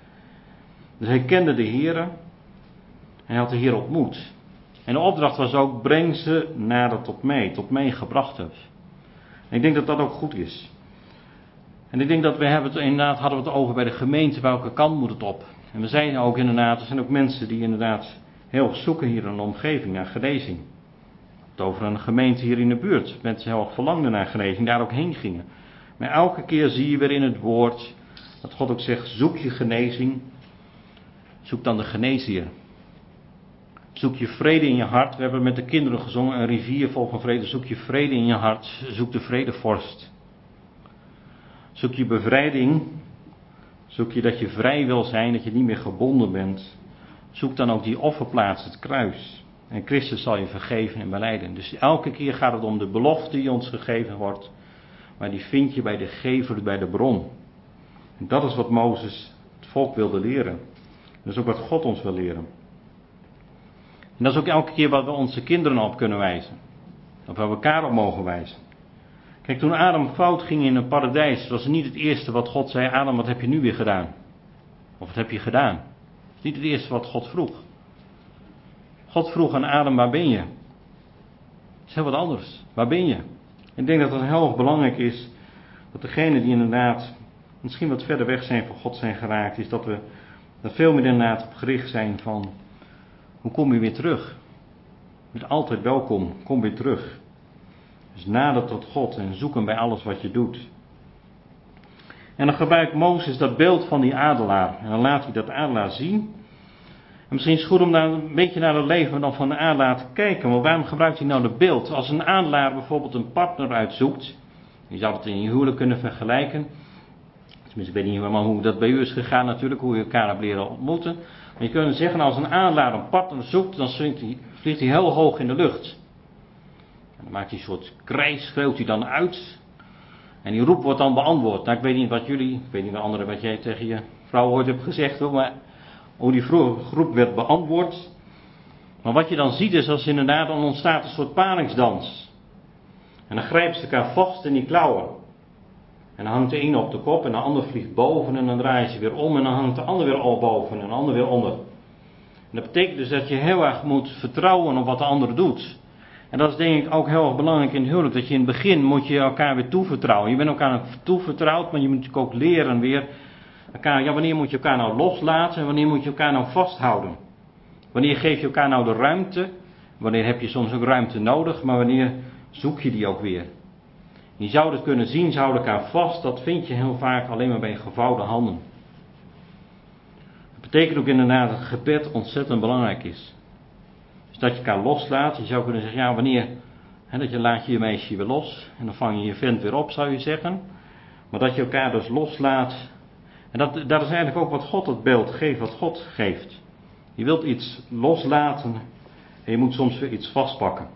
Dus hij kende de Heer. Hij had de Heer ontmoet. En de opdracht was ook, breng ze nader tot mij, tot mij gebracht hebt. En ik denk dat dat ook goed is. En ik denk dat we hebben het inderdaad, hadden we het over bij de gemeente, welke kant moet het op. En we zeiden ook inderdaad, er zijn ook mensen die inderdaad heel erg zoeken hier in de omgeving naar genezing. Het over een gemeente hier in de buurt, mensen heel erg verlangden naar genezing, daar ook heen gingen. Maar elke keer zie je weer in het woord, dat God ook zegt, zoek je genezing, zoek dan de geneesheer. Zoek je vrede in je hart. We hebben met de kinderen gezongen, een rivier vol van vrede. Zoek je vrede in je hart. Zoek de vredevorst. Zoek je bevrijding. Zoek je dat je vrij wil zijn, dat je niet meer gebonden bent. Zoek dan ook die offerplaats, het kruis. En Christus zal je vergeven en belijden. Dus elke keer gaat het om de belofte die ons gegeven wordt. Maar die vind je bij de gever, bij de bron. En dat is wat Mozes het volk wilde leren. Dat is ook wat God ons wil leren. En dat is ook elke keer wat we onze kinderen op kunnen wijzen. Of waar we elkaar op mogen wijzen. Kijk, toen Adam fout ging in het paradijs, was het niet het eerste wat God zei, Adam, wat heb je nu weer gedaan? Of wat heb je gedaan? Het is niet het eerste wat God vroeg. God vroeg aan Adam, waar ben je? Het is heel wat anders. Waar ben je? En ik denk dat het heel erg belangrijk is, dat degenen die inderdaad misschien wat verder weg zijn van God zijn geraakt, is dat we Dat veel meer inderdaad op gericht zijn van, hoe kom je weer terug? Je bent altijd welkom, kom weer terug. Dus nader tot God en zoek hem bij alles wat je doet. En dan gebruikt Mozes dat beeld van die adelaar. En dan laat hij dat adelaar zien. En misschien is het goed om daar een beetje naar het leven dan van de adelaar te kijken. Want waarom gebruikt hij nou dat beeld? Als een adelaar bijvoorbeeld een partner uitzoekt. Je zou het in je huwelijk kunnen vergelijken. Tenminste, ik weet niet helemaal hoe dat bij u is gegaan natuurlijk. Hoe je elkaar hebt leren ontmoeten. Maar je kunt zeggen, als een adelaar een partner zoekt, dan vliegt hij, vliegt hij heel hoog in de lucht. En dan maakt hij een soort krijs, schreeuwt hij dan uit. En die roep wordt dan beantwoord. Nou, ik weet niet wat jullie, ik weet niet wat anderen wat jij tegen je vrouw ooit hebt gezegd, hoor, maar hoe die roep werd beantwoord. Maar wat je dan ziet is, als inderdaad dan ontstaat een soort paringsdans. En dan grijpen ze elkaar vast in die klauwen. En dan hangt de ene op de kop en de ander vliegt boven en dan draaien ze weer om en dan hangt de ander weer al boven en de ander weer onder. En dat betekent dus dat je heel erg moet vertrouwen op wat de ander doet. En dat is denk ik ook heel erg belangrijk in het huwelijk. Dat je in het begin moet je elkaar weer toevertrouwen. Je bent elkaar toevertrouwd, maar je moet natuurlijk ook leren weer elkaar. Ja, wanneer moet je elkaar nou loslaten en wanneer moet je elkaar nou vasthouden? Wanneer geef je elkaar nou de ruimte? Wanneer heb je soms ook ruimte nodig, maar wanneer zoek je die ook weer? Je zou het kunnen zien, ze houden elkaar vast. Dat vind je heel vaak alleen maar bij gevouwen handen. Dat betekent ook inderdaad dat gebed ontzettend belangrijk is. Dus dat je elkaar loslaat. Je zou kunnen zeggen, ja wanneer, hè, dat je laat je je meisje weer los. En dan vang je je vent weer op, zou je zeggen. Maar dat je elkaar dus loslaat. En dat, dat is eigenlijk ook wat God het beeld geeft, wat God geeft. Je wilt iets loslaten en je moet soms weer iets vastpakken.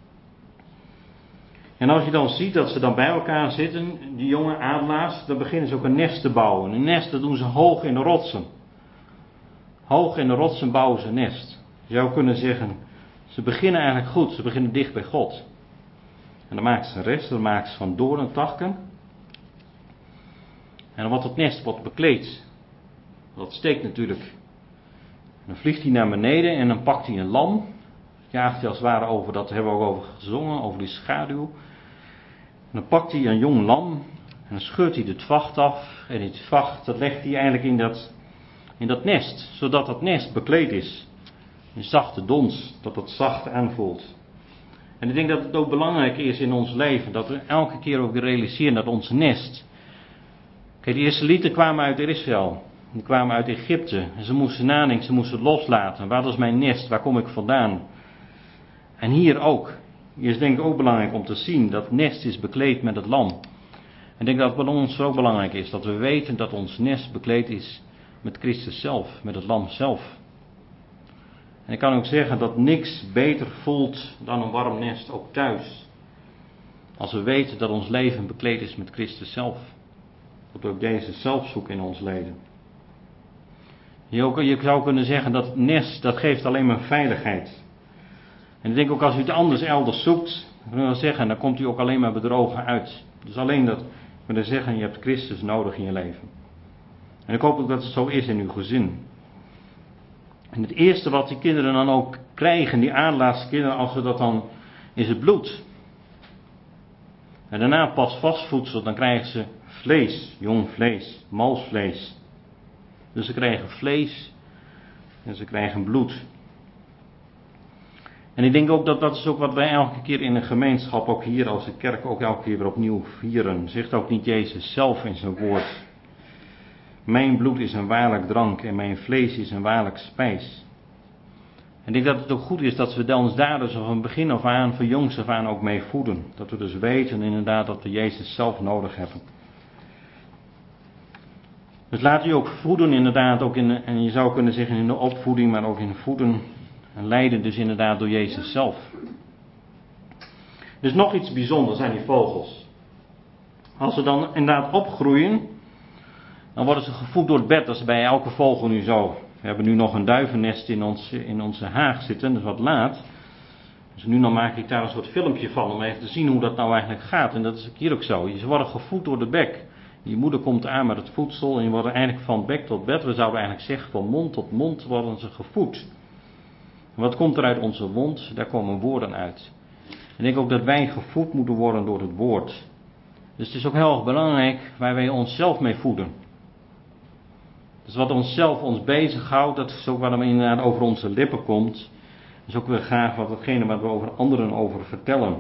En als je dan ziet dat ze dan bij elkaar zitten, die jonge adelaars, dan beginnen ze ook een nest te bouwen. Een nest, dat doen ze hoog in de rotsen. Hoog in de rotsen bouwen ze een nest. Je zou kunnen zeggen, ze beginnen eigenlijk goed, ze beginnen dicht bij God. En dan maken ze een rest, dan maken ze van doorntakken. En dan wordt het nest wordt bekleed. Dat steekt natuurlijk. Dan vliegt hij naar beneden en dan pakt hij een lam. Jaagt hij als het ware over, dat hebben we ook over gezongen, over die schaduw. En dan pakt hij een jong lam en dan scheurt hij het vacht af. En het vacht, dat legt hij eigenlijk in dat, in dat nest, zodat dat nest bekleed is. Een zachte dons, dat het zacht aanvoelt. En ik denk dat het ook belangrijk is in ons leven, dat we elke keer ook realiseren dat ons nest. Kijk, de Israëlieten kwamen uit Israël, die kwamen uit Egypte. En ze moesten nadenken, ze moesten loslaten. Waar is mijn nest, waar kom ik vandaan? En hier ook. Hier is denk ik ook belangrijk om te zien dat het nest is bekleed met het lam. En ik denk dat het bij ons ook belangrijk is, dat we weten dat ons nest bekleed is met Christus zelf, met het lam zelf. En ik kan ook zeggen dat niks beter voelt dan een warm nest, ook thuis. Als we weten dat ons leven bekleed is met Christus zelf. Dat we ook deze zelf zoeken in ons leven. Je zou kunnen zeggen dat het nest, dat geeft alleen maar veiligheid. En ik denk ook als u het anders elders zoekt, dan wil ik zeggen, dan komt u ook alleen maar bedrogen uit. Dus alleen dat, ik wil zeggen, je hebt Christus nodig in je leven. En ik hoop ook dat het zo is in uw gezin. En het eerste wat die kinderen dan ook krijgen, die adelaarskinderen, als ze dat dan, is het bloed. En daarna pas vastvoedsel, dan krijgen ze vlees, jong vlees, malsvlees. Dus ze krijgen vlees en ze krijgen bloed. En ik denk ook dat dat is ook wat wij elke keer in een gemeenschap, ook hier als de kerk, ook elke keer weer opnieuw vieren. Zegt ook niet Jezus zelf in zijn woord. Mijn bloed is een waarlijk drank en mijn vlees is een waarlijk spijs. En ik denk dat het ook goed is dat we ons daar dus van begin af aan, van jongs af aan ook mee voeden. Dat we dus weten inderdaad dat we Jezus zelf nodig hebben. Dus laat u ook voeden inderdaad, ook in, en je zou kunnen zeggen in de opvoeding, maar ook in voeden en leiden dus inderdaad door Jezus zelf. Dus nog iets bijzonders aan die vogels. Als ze dan inderdaad opgroeien, dan worden ze gevoed door het bed. Dat is bij elke vogel nu zo. We hebben nu nog een duivennest in, ons, in onze haag zitten, dat is wat laat. Dus nu dan maak ik daar een soort filmpje van om even te zien hoe dat nou eigenlijk gaat. En dat is hier ook zo. Ze worden gevoed door de bek. Je moeder komt aan met het voedsel en je wordt eigenlijk van bek tot bed. We zouden eigenlijk zeggen van mond tot mond worden ze gevoed. En wat komt er uit onze mond? Daar komen woorden uit. En ik denk ook dat wij gevoed moeten worden door het woord. Dus het is ook heel erg belangrijk waar wij onszelf mee voeden. Dus wat onszelf ons bezighoudt, dat is ook wat er inderdaad over onze lippen komt. Dat is ook weer graag wat hetgene wat we over anderen over vertellen.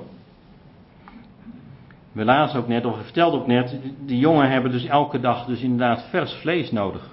We lazen ook net, of we vertelden ook net, die jongen hebben dus elke dag dus inderdaad vers vlees nodig.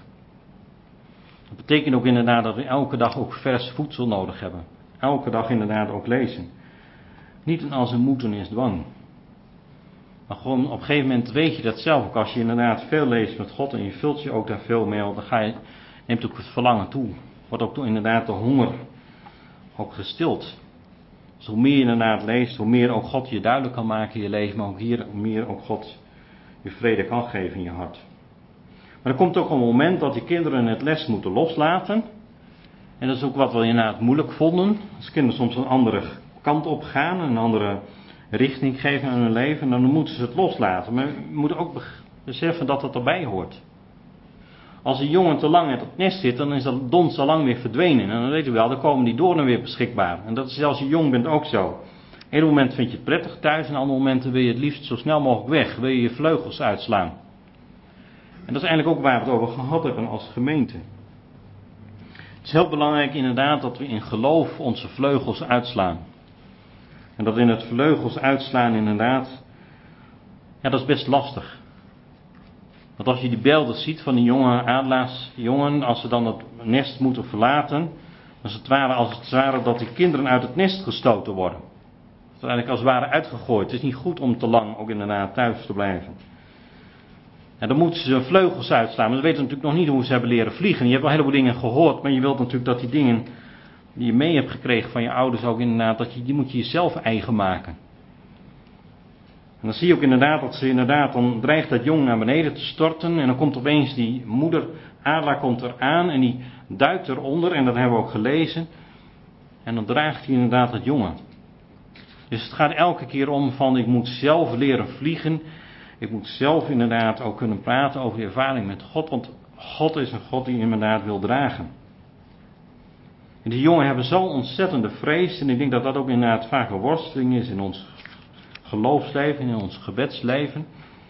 Dat betekent ook inderdaad dat we elke dag ook vers voedsel nodig hebben. Elke dag inderdaad ook lezen. Niet een als een moeten is dwang. Maar gewoon op een gegeven moment weet je dat zelf ook. Als je inderdaad veel leest met God en je vult je ook daar veel mee op, dan ga je, neemt ook het verlangen toe. Wordt ook inderdaad de honger ook gestild. Dus hoe meer je inderdaad leest, hoe meer ook God je duidelijk kan maken in je leven. Maar ook hier, hoe meer ook God je vrede kan geven in je hart. Maar er komt ook een moment dat die kinderen het les moeten loslaten. En dat is ook wat we inderdaad moeilijk vonden. Als kinderen soms een andere kant op gaan, een andere richting geven aan hun leven, dan moeten ze het loslaten. Maar we moeten ook beseffen dat dat erbij hoort. Als een jongen te lang uit het nest zit, dan is dat dons al lang weer verdwenen. En dan weten we wel, dan komen die doornen weer beschikbaar. En dat is als je jong bent ook zo. Eén moment vind je het prettig thuis, en andere momenten wil je het liefst zo snel mogelijk weg. Wil je je vleugels uitslaan. En dat is eigenlijk ook waar we het over gehad hebben als gemeente. Het is heel belangrijk inderdaad dat we in geloof onze vleugels uitslaan. En dat in het vleugels uitslaan inderdaad, ja, dat is best lastig. Want als je die beelden ziet van die jonge adelaarsjongen, als ze dan het nest moeten verlaten, dan is het ware als het ware dat die kinderen uit het nest gestoten worden. Dat is eigenlijk als het ware uitgegooid. Het is niet goed om te lang ook inderdaad thuis te blijven. En dan moeten ze hun vleugels uitslaan. Maar ze weten natuurlijk nog niet hoe ze hebben leren vliegen. Je hebt wel een heleboel dingen gehoord, maar je wilt natuurlijk dat die dingen die je mee hebt gekregen van je ouders ook inderdaad, dat je, die moet je jezelf eigen maken. En dan zie je ook inderdaad dat ze inderdaad, dan dreigt dat jong naar beneden te storten. En dan komt opeens die moeder adelaar komt eraan en die duikt eronder. En dat hebben we ook gelezen. En dan draagt hij inderdaad het jongen. Dus het gaat elke keer om van ik moet zelf leren vliegen. Ik moet zelf inderdaad ook kunnen praten over de ervaring met God. Want God is een God die inderdaad wil dragen. En die jongen hebben zo'n ontzettende vrees. En ik denk dat dat ook inderdaad vaak een worsteling is in ons geloofsleven, in ons gebedsleven.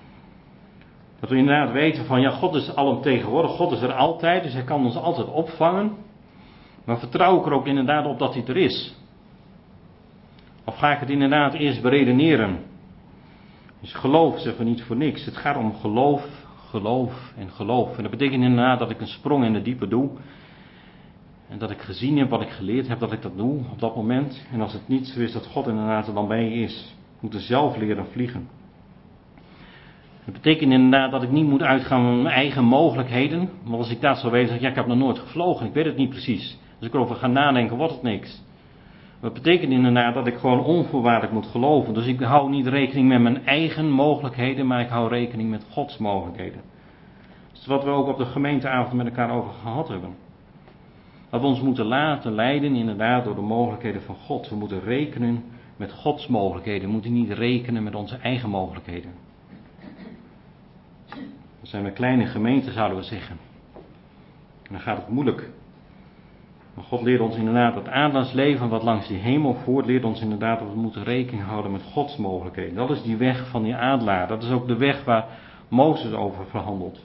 Dat we inderdaad weten van ja, God is alomtegenwoordig. God is er altijd, dus hij kan ons altijd opvangen. Maar vertrouw ik er ook inderdaad op dat hij er is? Of ga ik het inderdaad eerst beredeneren? Dus geloof zeggen we niet voor niks. Het gaat om geloof, geloof en geloof. En dat betekent inderdaad dat ik een sprong in de diepe doe. En dat ik gezien heb wat ik geleerd heb, dat ik dat doe op dat moment. En als het niet zo is, dat God inderdaad er dan bij is. Ik moet er zelf leren vliegen. Dat betekent inderdaad dat ik niet moet uitgaan van mijn eigen mogelijkheden. Want als ik dat zou weten, zeg ik, ja, ik heb nog nooit gevlogen, ik weet het niet precies. Als ik erover ga nadenken, wordt het niks. Dat betekent inderdaad dat ik gewoon onvoorwaardelijk moet geloven. Dus ik hou niet rekening met mijn eigen mogelijkheden, maar ik hou rekening met Gods mogelijkheden. Dat is wat we ook op de gemeenteavond met elkaar over gehad hebben. Dat we ons moeten laten leiden inderdaad door de mogelijkheden van God. We moeten rekenen met Gods mogelijkheden. We moeten niet rekenen met onze eigen mogelijkheden. Dat zijn we kleine gemeenten, zouden we zeggen. En dan gaat het moeilijk. Maar God leert ons inderdaad het adelaarsleven wat langs die hemel voert, leert ons inderdaad dat we moeten rekening houden met Gods mogelijkheden. Dat is die weg van die adelaar. Dat is ook de weg waar Mozes over verhandelt.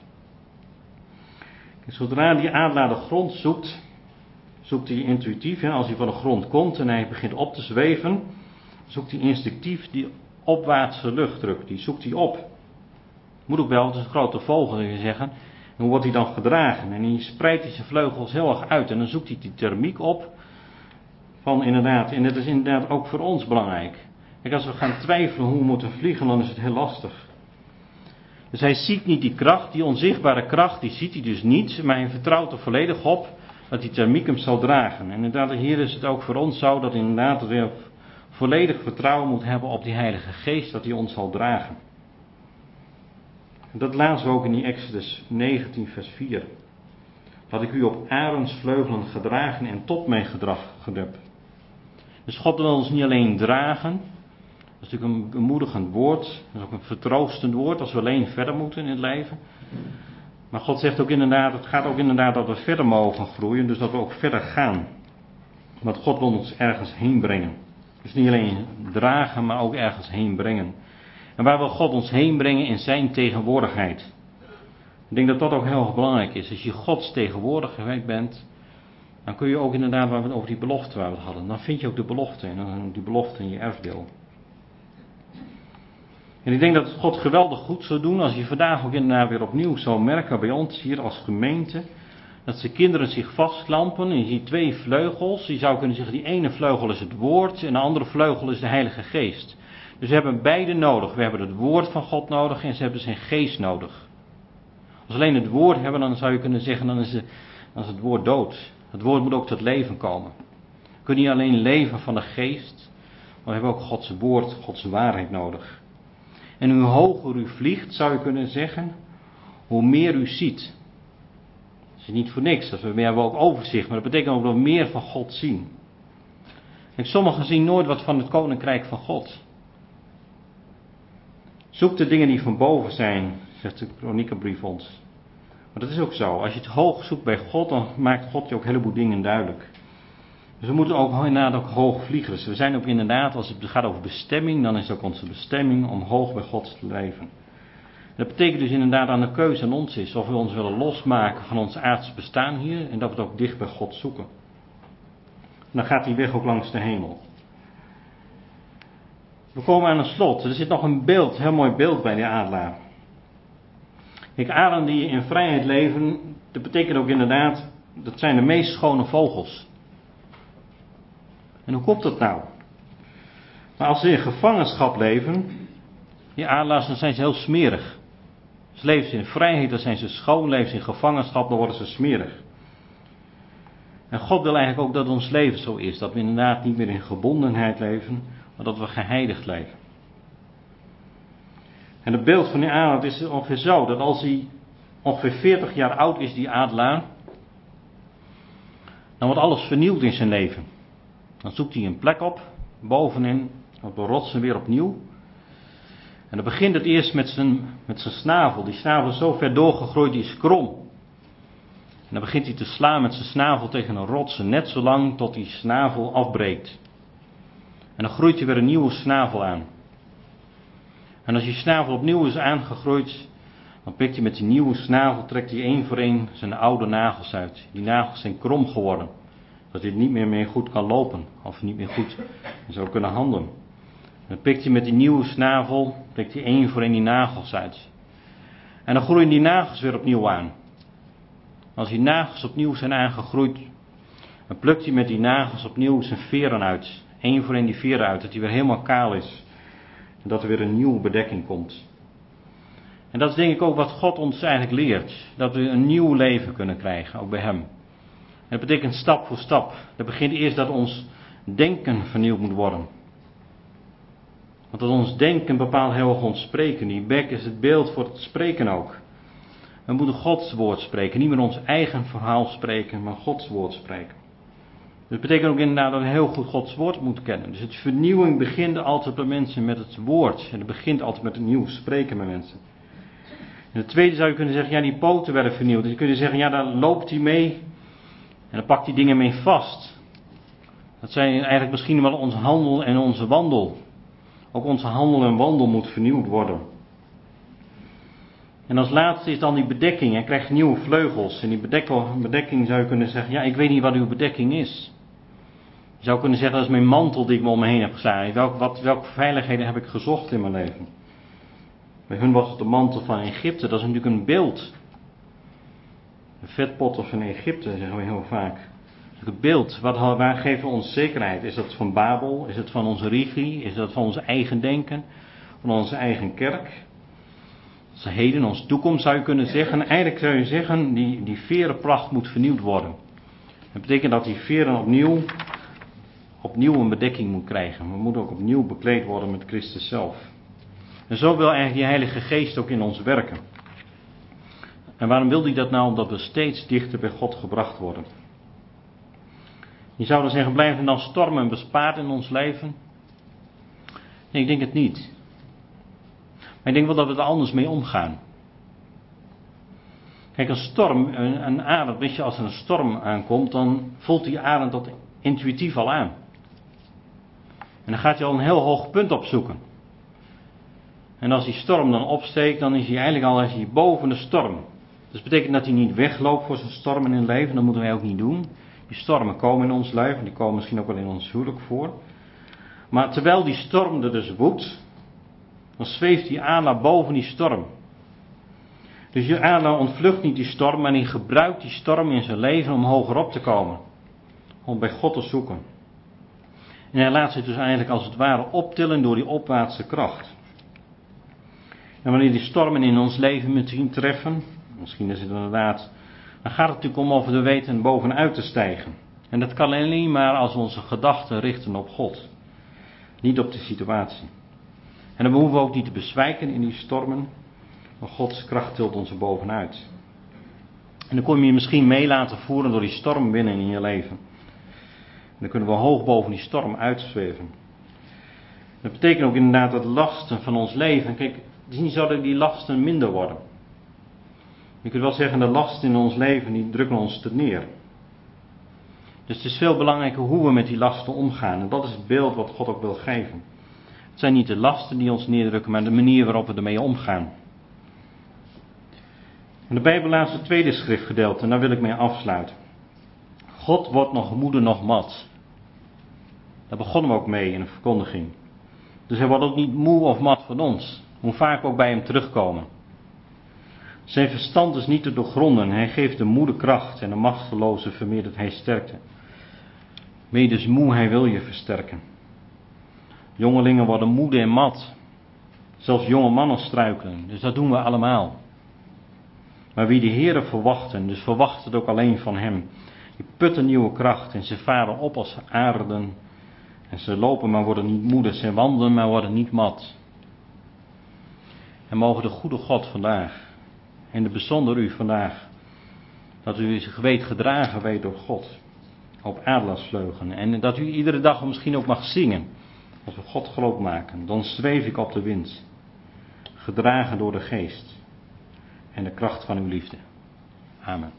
En zodra die adelaar de grond zoekt, zoekt hij intuïtief. Als hij van de grond komt en hij begint op te zweven, zoekt hij instinctief die opwaartse luchtdruk. Die zoekt hij op. Moet ook wel, het is een grote vogel, zou je zeggen. En hoe wordt hij dan gedragen? En hij spreidt hij zijn vleugels heel erg uit. En dan zoekt hij die thermiek op. Van inderdaad, en dat is inderdaad ook voor ons belangrijk. Kijk, als we gaan twijfelen hoe we moeten vliegen, dan is het heel lastig. Dus hij ziet niet die kracht, die onzichtbare kracht, die ziet hij dus niet. Maar hij vertrouwt er volledig op dat die thermiek hem zal dragen. En inderdaad, hier is het ook voor ons zo dat inderdaad we volledig vertrouwen moeten hebben op die Heilige Geest, dat hij ons zal dragen. Dat lazen we ook in die Exodus negentien vers vier. Dat ik u op arendsvleugelen gedragen en tot mijn gedrag heb. Dus God wil ons niet alleen dragen. Dat is natuurlijk een bemoedigend woord. Dat is ook een vertroostend woord als we alleen verder moeten in het leven. Maar God zegt ook inderdaad, het gaat ook inderdaad dat we verder mogen groeien. Dus dat we ook verder gaan. Want God wil ons ergens heen brengen. Dus niet alleen dragen, maar ook ergens heen brengen. En waar wil God ons heen brengen in zijn tegenwoordigheid? Ik denk dat dat ook heel erg belangrijk is. Als je Gods tegenwoordigheid bent, dan kun je ook inderdaad, waar we het over die belofte waar we het hadden, dan vind je ook de belofte en dan die belofte in je erfdeel. En ik denk dat het God geweldig goed zou doen als je vandaag ook inderdaad weer opnieuw zou merken bij ons hier als gemeente, dat de kinderen zich vastklampen en je ziet twee vleugels. Je zou kunnen zeggen, die ene vleugel is het woord en de andere vleugel is de Heilige Geest. Dus we hebben beide nodig. We hebben het woord van God nodig en ze hebben zijn geest nodig. Als we alleen het woord hebben, dan zou je kunnen zeggen, dan is het, dan is het woord dood. Het woord moet ook tot leven komen. We kunnen niet alleen leven van de geest, maar we hebben ook Gods woord, Gods waarheid nodig. En hoe hoger u vliegt, zou je kunnen zeggen, hoe meer u ziet. Dat is niet voor niks, dat we hebben ook overzicht, maar dat betekent ook dat we meer van God zien. En sommigen zien nooit wat van het koninkrijk van God. Zoek de dingen die van boven zijn, zegt de Kronikenbrief ons. Maar dat is ook zo. Als je het hoog zoekt bij God, dan maakt God je ook een heleboel dingen duidelijk. Dus we moeten ook inderdaad ook hoog vliegen. Dus we zijn ook inderdaad, als het gaat over bestemming, dan is het ook onze bestemming om hoog bij God te leven. Dat betekent dus inderdaad aan de keuze aan ons is, of we ons willen losmaken van ons aardse bestaan hier, en dat we het ook dicht bij God zoeken. En dan gaat die weg ook langs de hemel. We komen aan een slot. Er zit nog een beeld, een heel mooi beeld bij die adelaar. Kijk, arenden die in vrijheid leven, dat betekent ook inderdaad, dat zijn de meest schone vogels. En hoe komt dat nou? Maar als ze in gevangenschap leven, die adelaars, dan zijn ze heel smerig. Ze leven in vrijheid, dan zijn ze schoon, leven ze in gevangenschap, dan worden ze smerig. En God wil eigenlijk ook dat ons leven zo is, dat we inderdaad niet meer in gebondenheid leven, maar dat we geheiligd leven. En het beeld van die adelaar is ongeveer zo, dat als hij ongeveer veertig jaar oud is, die adelaar, dan wordt alles vernieuwd in zijn leven. Dan zoekt hij een plek op, bovenin, op de rotsen weer opnieuw. En dan begint het eerst met zijn, met zijn snavel. Die snavel is zo ver doorgegroeid, die is krom. En dan begint hij te slaan met zijn snavel tegen een rotsen, net zo lang tot die snavel afbreekt. En dan groeit hij weer een nieuwe snavel aan. En als die snavel opnieuw is aangegroeid, dan pikt hij met die nieuwe snavel, trekt hij één voor één zijn oude nagels uit. Die nagels zijn krom geworden, dat hij niet meer mee goed kan lopen, of niet meer goed zou kunnen handelen. En dan pikt hij met die nieuwe snavel, pikt hij één voor één die nagels uit. En dan groeien die nagels weer opnieuw aan. Als die nagels opnieuw zijn aangegroeid, dan plukt hij met die nagels opnieuw zijn veren uit. Eén voor één die veren uit, dat hij weer helemaal kaal is. En dat er weer een nieuwe bedekking komt. En dat is denk ik ook wat God ons eigenlijk leert. Dat we een nieuw leven kunnen krijgen, ook bij hem. En dat betekent stap voor stap. Dat begint eerst dat ons denken vernieuwd moet worden. Want dat ons denken bepaalt heel erg ons spreken. Die bek is het beeld voor het spreken ook. We moeten Gods woord spreken. Niet meer ons eigen verhaal spreken, maar Gods woord spreken. Dat betekent ook inderdaad dat we heel goed Gods woord moeten kennen. Dus het vernieuwing begint altijd bij mensen met het woord. En het begint altijd met een nieuw spreken met mensen. En het tweede zou je kunnen zeggen, ja, die poten werden vernieuwd. Dus je kunt zeggen, ja, dan loopt hij mee en dan pakt hij dingen mee vast. Dat zijn eigenlijk misschien wel onze handel en onze wandel. Ook onze handel en wandel moet vernieuwd worden. En als laatste is dan die bedekking. Hij krijgt nieuwe vleugels. En die bedekking zou je kunnen zeggen, ja, ik weet niet wat uw bedekking is. Je zou kunnen zeggen, dat is mijn mantel die ik me om me heen heb geslagen. Welk, wat, welke veiligheden heb ik gezocht in mijn leven? Bij hun was het de mantel van Egypte. Dat is natuurlijk een beeld. De vetpotten van Egypte, zeggen we heel vaak. Het beeld, wat, waar geven we ons zekerheid? Is dat van Babel? Is het van onze religie? Is dat van ons eigen denken? Van onze eigen kerk? Onze heden, onze toekomst zou je kunnen zeggen. Eigenlijk zou je zeggen, die, die verenpracht moet vernieuwd worden. Dat betekent dat die veren opnieuw, opnieuw een bedekking moet krijgen. We moeten ook opnieuw bekleed worden met Christus zelf. En zo wil eigenlijk die Heilige Geest ook in ons werken. En waarom wil hij dat nou? Omdat we steeds dichter bij God gebracht worden. Je zou dan zeggen, blijven dan stormen bespaard in ons leven? Nee, ik denk het niet. Maar ik denk wel dat we er anders mee omgaan. Kijk, een storm, een, een arend, weet je, als er een storm aankomt, dan voelt die arend dat intuïtief al aan. En dan gaat hij al een heel hoog punt opzoeken. En als die storm dan opsteekt, dan is hij eigenlijk al is hij boven de storm. Dus dat betekent dat hij niet wegloopt voor zijn stormen in het leven. Dat moeten wij ook niet doen. Die stormen komen in ons leven. Die komen misschien ook wel in ons huwelijk voor. Maar terwijl die storm er dus woedt, dan zweeft die Allah boven die storm. Dus je Allah ontvlucht niet die storm, maar hij gebruikt die storm in zijn leven om hogerop te komen. Om bij God te zoeken. En hij laat zich dus eigenlijk als het ware optillen door die opwaartse kracht. En wanneer die stormen in ons leven misschien treffen, misschien is het inderdaad, dan gaat het natuurlijk om over de weten bovenuit te stijgen. En dat kan alleen maar als we onze gedachten richten op God. Niet op de situatie. En dan hoeven we ook niet te bezwijken in die stormen, maar Gods kracht tilt ons er bovenuit. En dan kon je je misschien mee laten voeren door die storm binnen in je leven. En dan kunnen we hoog boven die storm uitzweven. Dat betekent ook inderdaad dat de lasten van ons leven, kijk, het is niet zo dat die lasten minder worden. Je kunt wel zeggen, de lasten in ons leven, die drukken ons te neer. Dus het is veel belangrijker hoe we met die lasten omgaan. En dat is het beeld wat God ook wil geven. Het zijn niet de lasten die ons neerdrukken, maar de manier waarop we ermee omgaan. En de Bijbel laat het tweede schriftgedeelte, en daar wil ik mee afsluiten. God wordt nog moede nog mat. Daar begonnen we ook mee in de verkondiging. Dus hij wordt ook niet moe of mat van ons. Hoe vaak we ook bij hem terugkomen. Zijn verstand is niet te doorgronden. Hij geeft de moede kracht en de machteloze vermeerdert hij sterkte. Ben je dus moe, hij wil je versterken. Jongelingen worden moede en mat. Zelfs jonge mannen struikelen. Dus dat doen we allemaal. Maar wie de Heere verwachten, dus verwacht het ook alleen van hem. Die putten nieuwe kracht en ze varen op als aarden. En ze lopen maar worden niet moede. Ze wandelen maar worden niet mat. En mogen de goede God vandaag, en de bijzonder u vandaag, dat u zich weet gedragen weet door God. Op adelaarsvleugelen. En dat u iedere dag misschien ook mag zingen. Als we God groot maken. Dan zweef ik op de wind. Gedragen door de geest. En de kracht van uw liefde. Amen.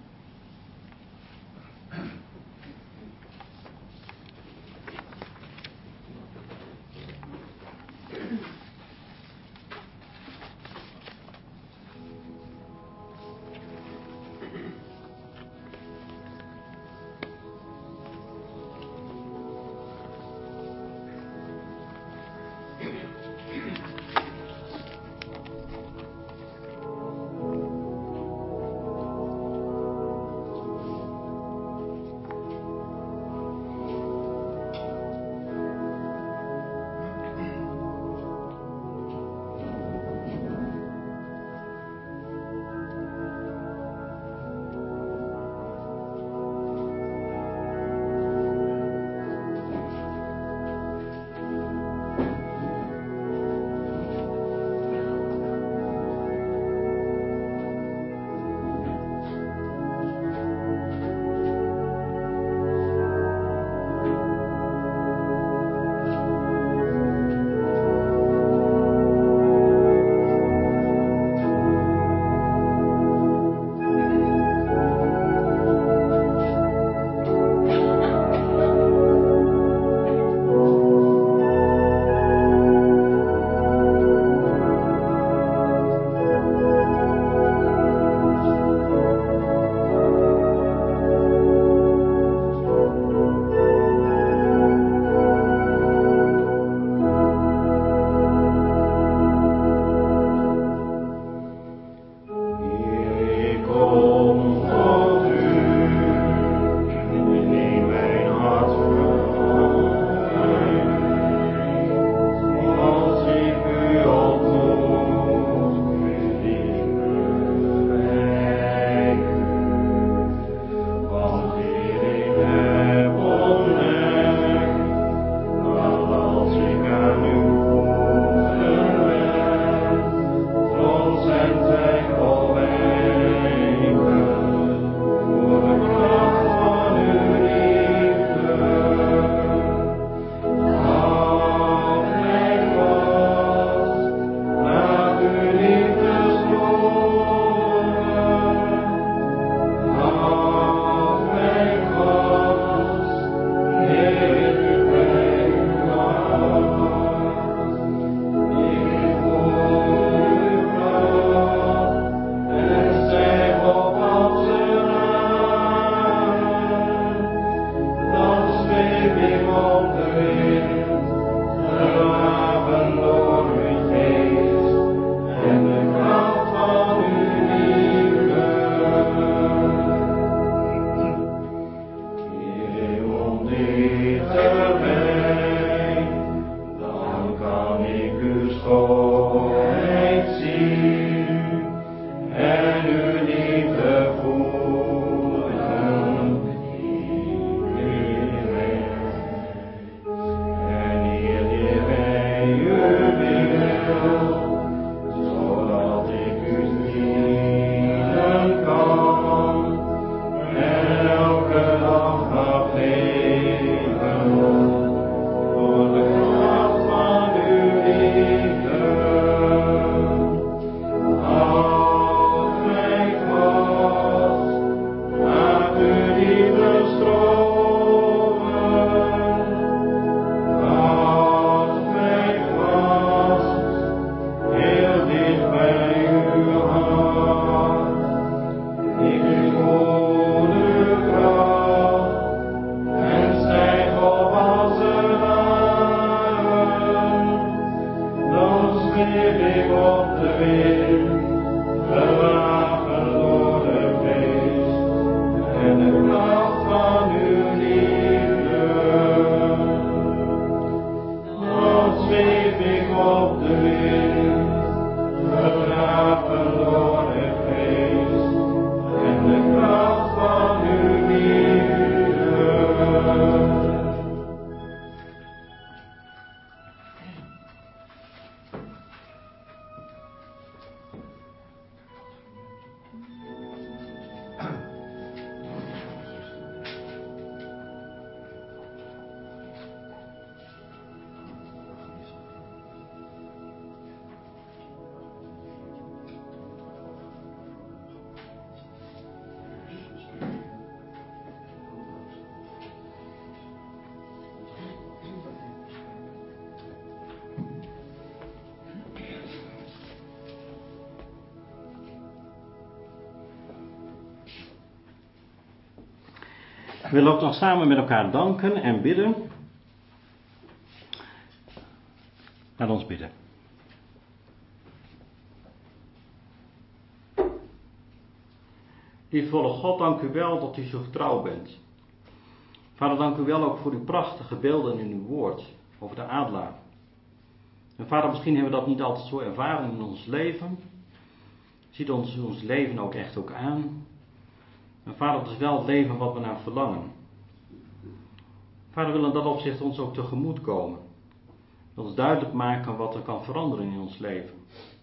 We willen ook dan samen met elkaar danken en bidden. Laat ons bidden. Liefdevolle God, dank u wel dat u zo getrouw bent. Vader, dank u wel ook voor uw prachtige beelden in uw woord over de adelaar. En Vader, misschien hebben we dat niet altijd zo ervaren in ons leven. Ziet ons, ons leven ook echt ook aan. En Vader, dat is wel het leven wat we naar verlangen. Vader, wil in dat opzicht ons ook tegemoet komen. Ons duidelijk maken wat er kan veranderen in ons leven.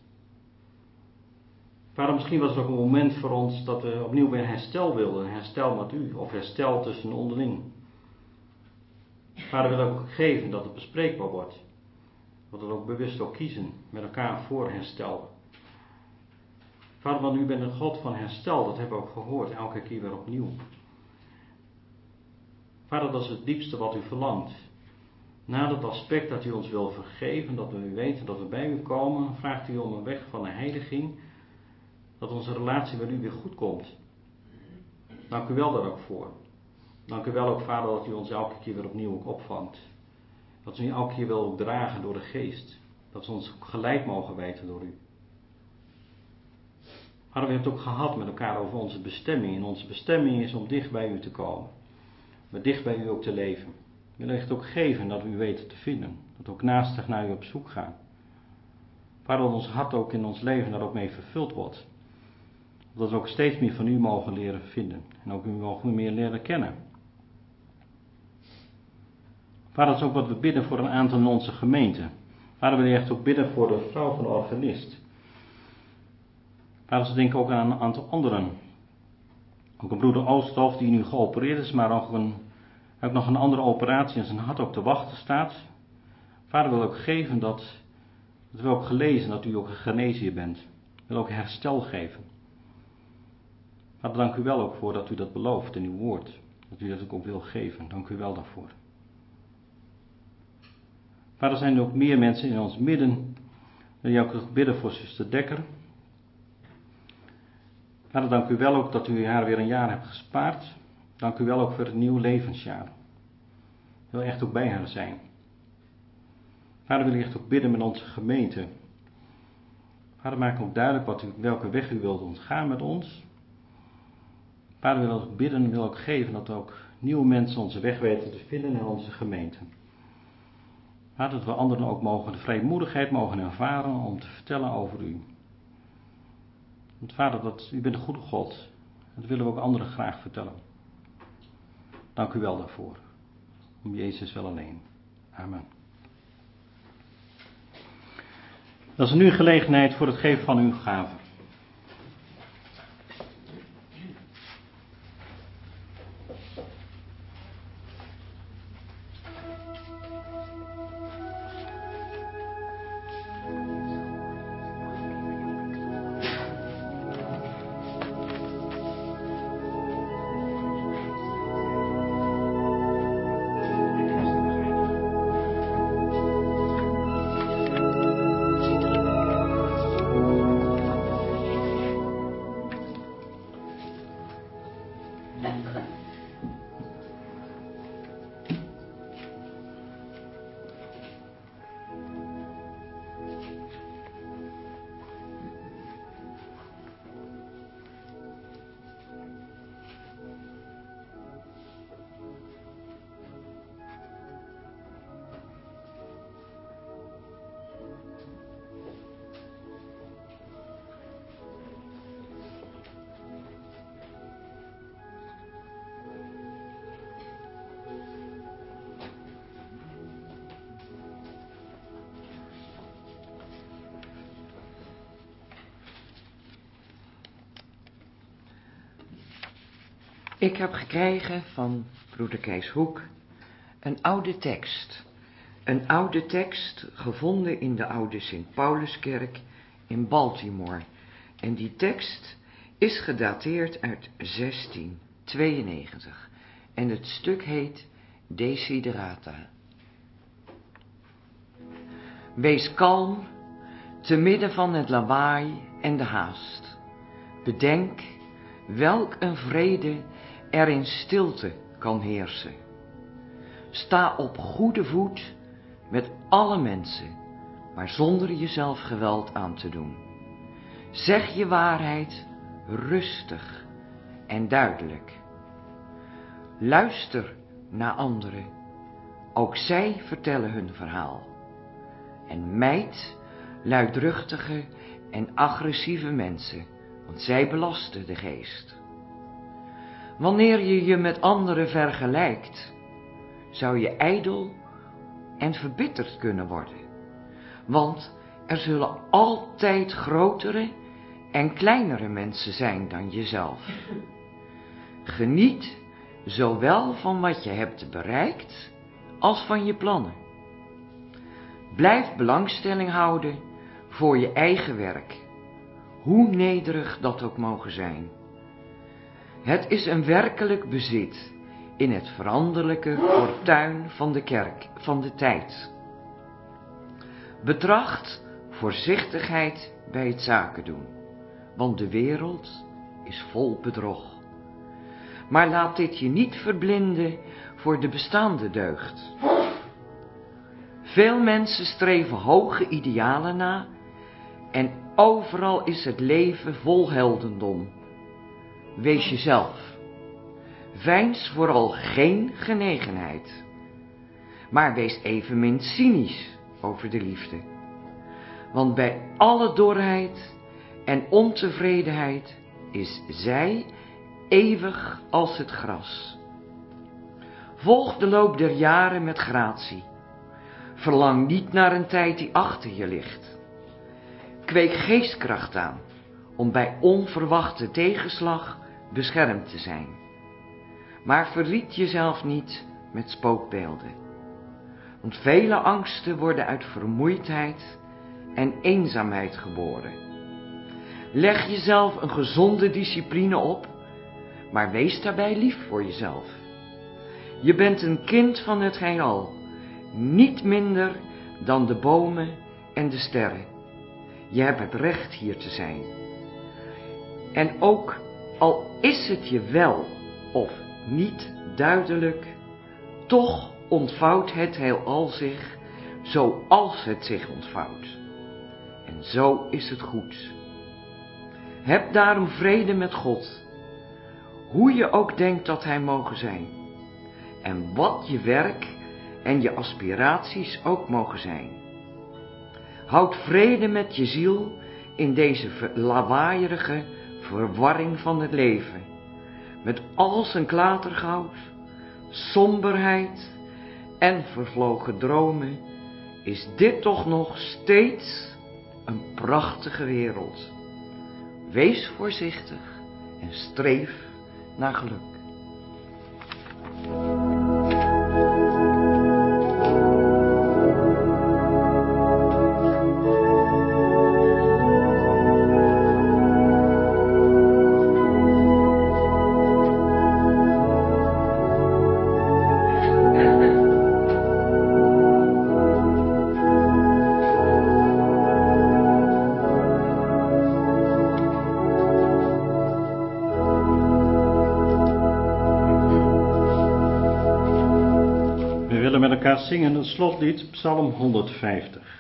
Vader, misschien was het ook een moment voor ons dat we opnieuw weer herstel wilden. Herstel met u, of herstel tussen onderling. Vader, wil ook geven dat het bespreekbaar wordt. Dat we er ook bewust ook kiezen met elkaar voor herstel. Vader, want u bent een God van herstel, dat hebben we ook gehoord, elke keer weer opnieuw. Vader, dat is het diepste wat u verlangt. Na dat aspect dat u ons wil vergeven, dat we weten dat we bij u komen, vraagt u om een weg van de heiliging, dat onze relatie met u weer goed komt. Dank u wel daar ook voor. Dank u wel ook, Vader, dat u ons elke keer weer opnieuw ook opvangt. Dat u elke keer wil dragen door de geest. Dat we ons geleid mogen weten door u. Vader, we hebben het ook gehad met elkaar over onze bestemming. En onze bestemming is om dicht bij u te komen. Maar dicht bij u ook te leven. We willen het ook geven dat we u weten te vinden. Dat we ook naastig naar u op zoek gaan. Vader, dat ons hart ook in ons leven daar ook mee vervuld wordt. Dat we ook steeds meer van u mogen leren vinden. En ook u mogen meer leren kennen. Vader, dat is ook wat we bidden voor een aantal in onze gemeente. Vader, we willen echt ook bidden voor de vrouw van de organist. Vader, ze denken ook aan een aantal anderen. Ook een broeder Oosthoff die nu geopereerd is, maar ook, een, ook nog een andere operatie in zijn hart ook te wachten staat. Vader, wil ook geven dat, dat we ook gelezen dat u ook een geneesheer bent. Wil ook herstel geven. Vader, dank u wel ook voor dat u dat belooft in uw woord. Dat u dat ook wil geven. Dank u wel daarvoor. Vader, zijn er ook meer mensen in ons midden die ook bidden voor zuster Dekker. Vader, dank u wel ook dat u haar weer een jaar hebt gespaard. Dank u wel ook voor het nieuw levensjaar. Ik wil echt ook bij haar zijn. Vader, wil ik echt ook bidden met onze gemeente. Vader, maak ook duidelijk wat u, welke weg u wilt ontgaan met ons. Vader, wil ook bidden en wil ook geven dat ook nieuwe mensen onze weg weten te vinden in onze gemeente. Vader, dat we anderen ook mogen de vrijmoedigheid mogen ervaren om te vertellen over u. Want Vader, dat, u bent een goede God. Dat willen we ook anderen graag vertellen. Dank u wel daarvoor. Om Jezus wel alleen. Amen. Dat is nu een gelegenheid voor het geven van uw gaven. Ik heb gekregen van broeder Kees Hoek een oude tekst. Een oude tekst gevonden in de oude Sint Pauluskerk in Baltimore. En die tekst is gedateerd uit zestien tweeënnegentig. En het stuk heet Desiderata. Wees kalm te midden van het lawaai en de haast. Bedenk welk een vrede er in stilte kan heersen. Sta op goede voet met alle mensen, maar zonder jezelf geweld aan te doen. Zeg je waarheid rustig en duidelijk. Luister naar anderen, ook zij vertellen hun verhaal. En mijd luidruchtige en agressieve mensen, want zij belasten de geest. Wanneer je je met anderen vergelijkt, zou je ijdel en verbitterd kunnen worden. Want er zullen altijd grotere en kleinere mensen zijn dan jezelf. Geniet zowel van wat je hebt bereikt als van je plannen. Blijf belangstelling houden voor je eigen werk, hoe nederig dat ook mogen zijn. Het is een werkelijk bezit in het veranderlijke fortuin van de kerk, van de tijd. Betracht voorzichtigheid bij het zaken doen, want de wereld is vol bedrog. Maar laat dit je niet verblinden voor de bestaande deugd. Veel mensen streven hoge idealen na en overal is het leven vol heldendom. Wees jezelf. Veins vooral geen genegenheid. Maar wees evenmin cynisch over de liefde. Want bij alle dorheid en ontevredenheid is zij eeuwig als het gras. Volg de loop der jaren met gratie. Verlang niet naar een tijd die achter je ligt. Kweek geestkracht aan om bij onverwachte tegenslag beschermd te zijn. Maar verried jezelf niet met spookbeelden. Want vele angsten worden uit vermoeidheid en eenzaamheid geboren. Leg jezelf een gezonde discipline op, maar wees daarbij lief voor jezelf. Je bent een kind van het heelal, niet minder dan de bomen en de sterren. Je hebt het recht hier te zijn. En ook al is het je wel of niet duidelijk, toch ontvouwt het heelal zich zoals het zich ontvouwt. En zo is het goed. Heb daarom vrede met God, hoe je ook denkt dat hij mogen zijn. En wat je werk en je aspiraties ook mogen zijn. Houd vrede met je ziel in deze lawaaierige verwarring van het leven. Met al zijn klatergoud, somberheid en vervlogen dromen is dit toch nog steeds een prachtige wereld. Wees voorzichtig en streef naar geluk. Met elkaar zingen het slotlied Psalm honderdvijftig.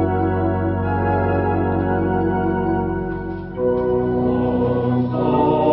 Oh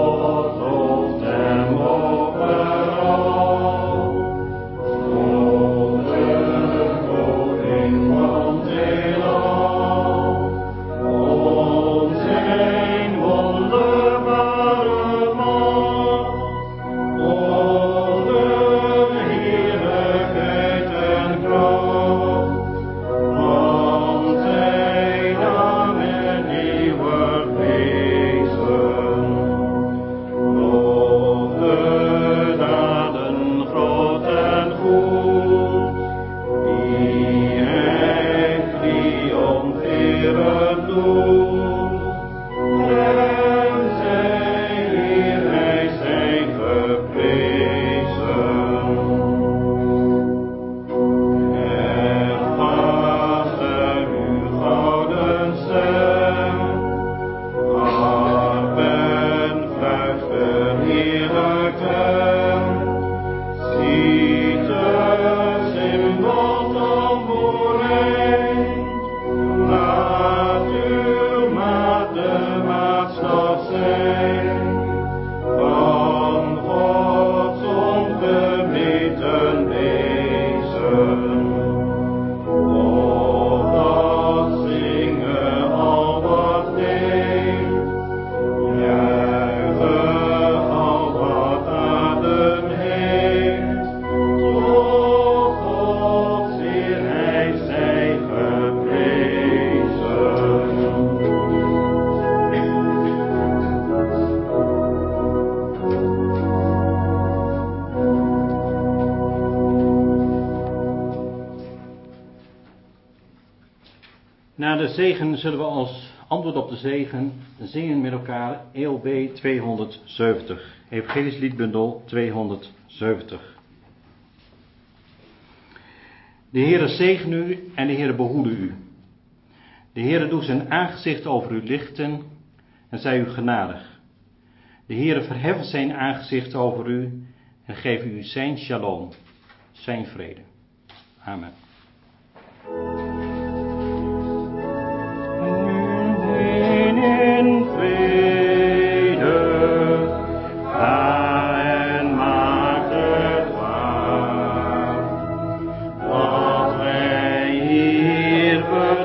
Na de zegen zullen we als antwoord op de zegen zingen met elkaar E L B tweehonderdzeventig, Evangelisch Liedbundel tweehonderdzeventig. De Heere zegene u en de Heere behoede u. De Heere doet zijn aangezicht over u lichten en zij u genadig. De Heere verheft zijn aangezicht over u en geeft u zijn shalom, zijn vrede. Amen. In vrede, ga en maak het waar. Wat wij hier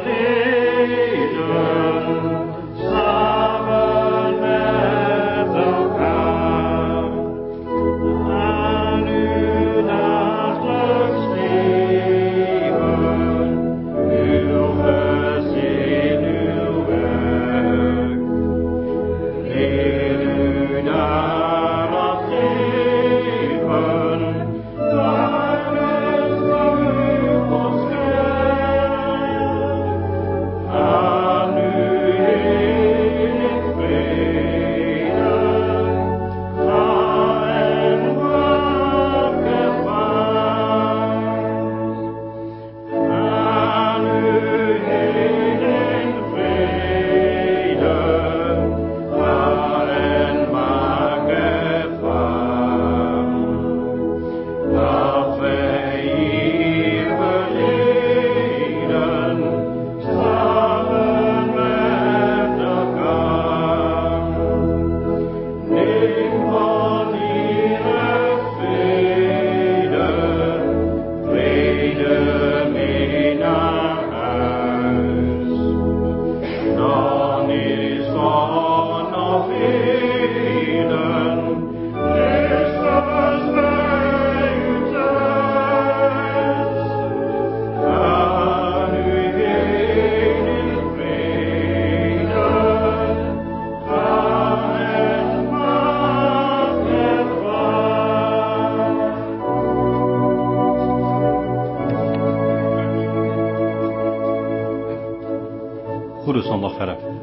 beleven, samen met elkaar. Aan uw dagelijks leven, uw gezin, uw werk. Leer u daarop geven, waren vleugels krijgt. Aan u in vrede, ga en maak het waar. Aan u in vrede, ga en maak het waar. Dat wij hier beleven, samen met elkaar. Neem van hier het vrede, vrede mee naar huis. Dan is vanaf heden Christus bij u thuis. Aan u heen in vrede, ga en maak het waar. Goede zondag verder.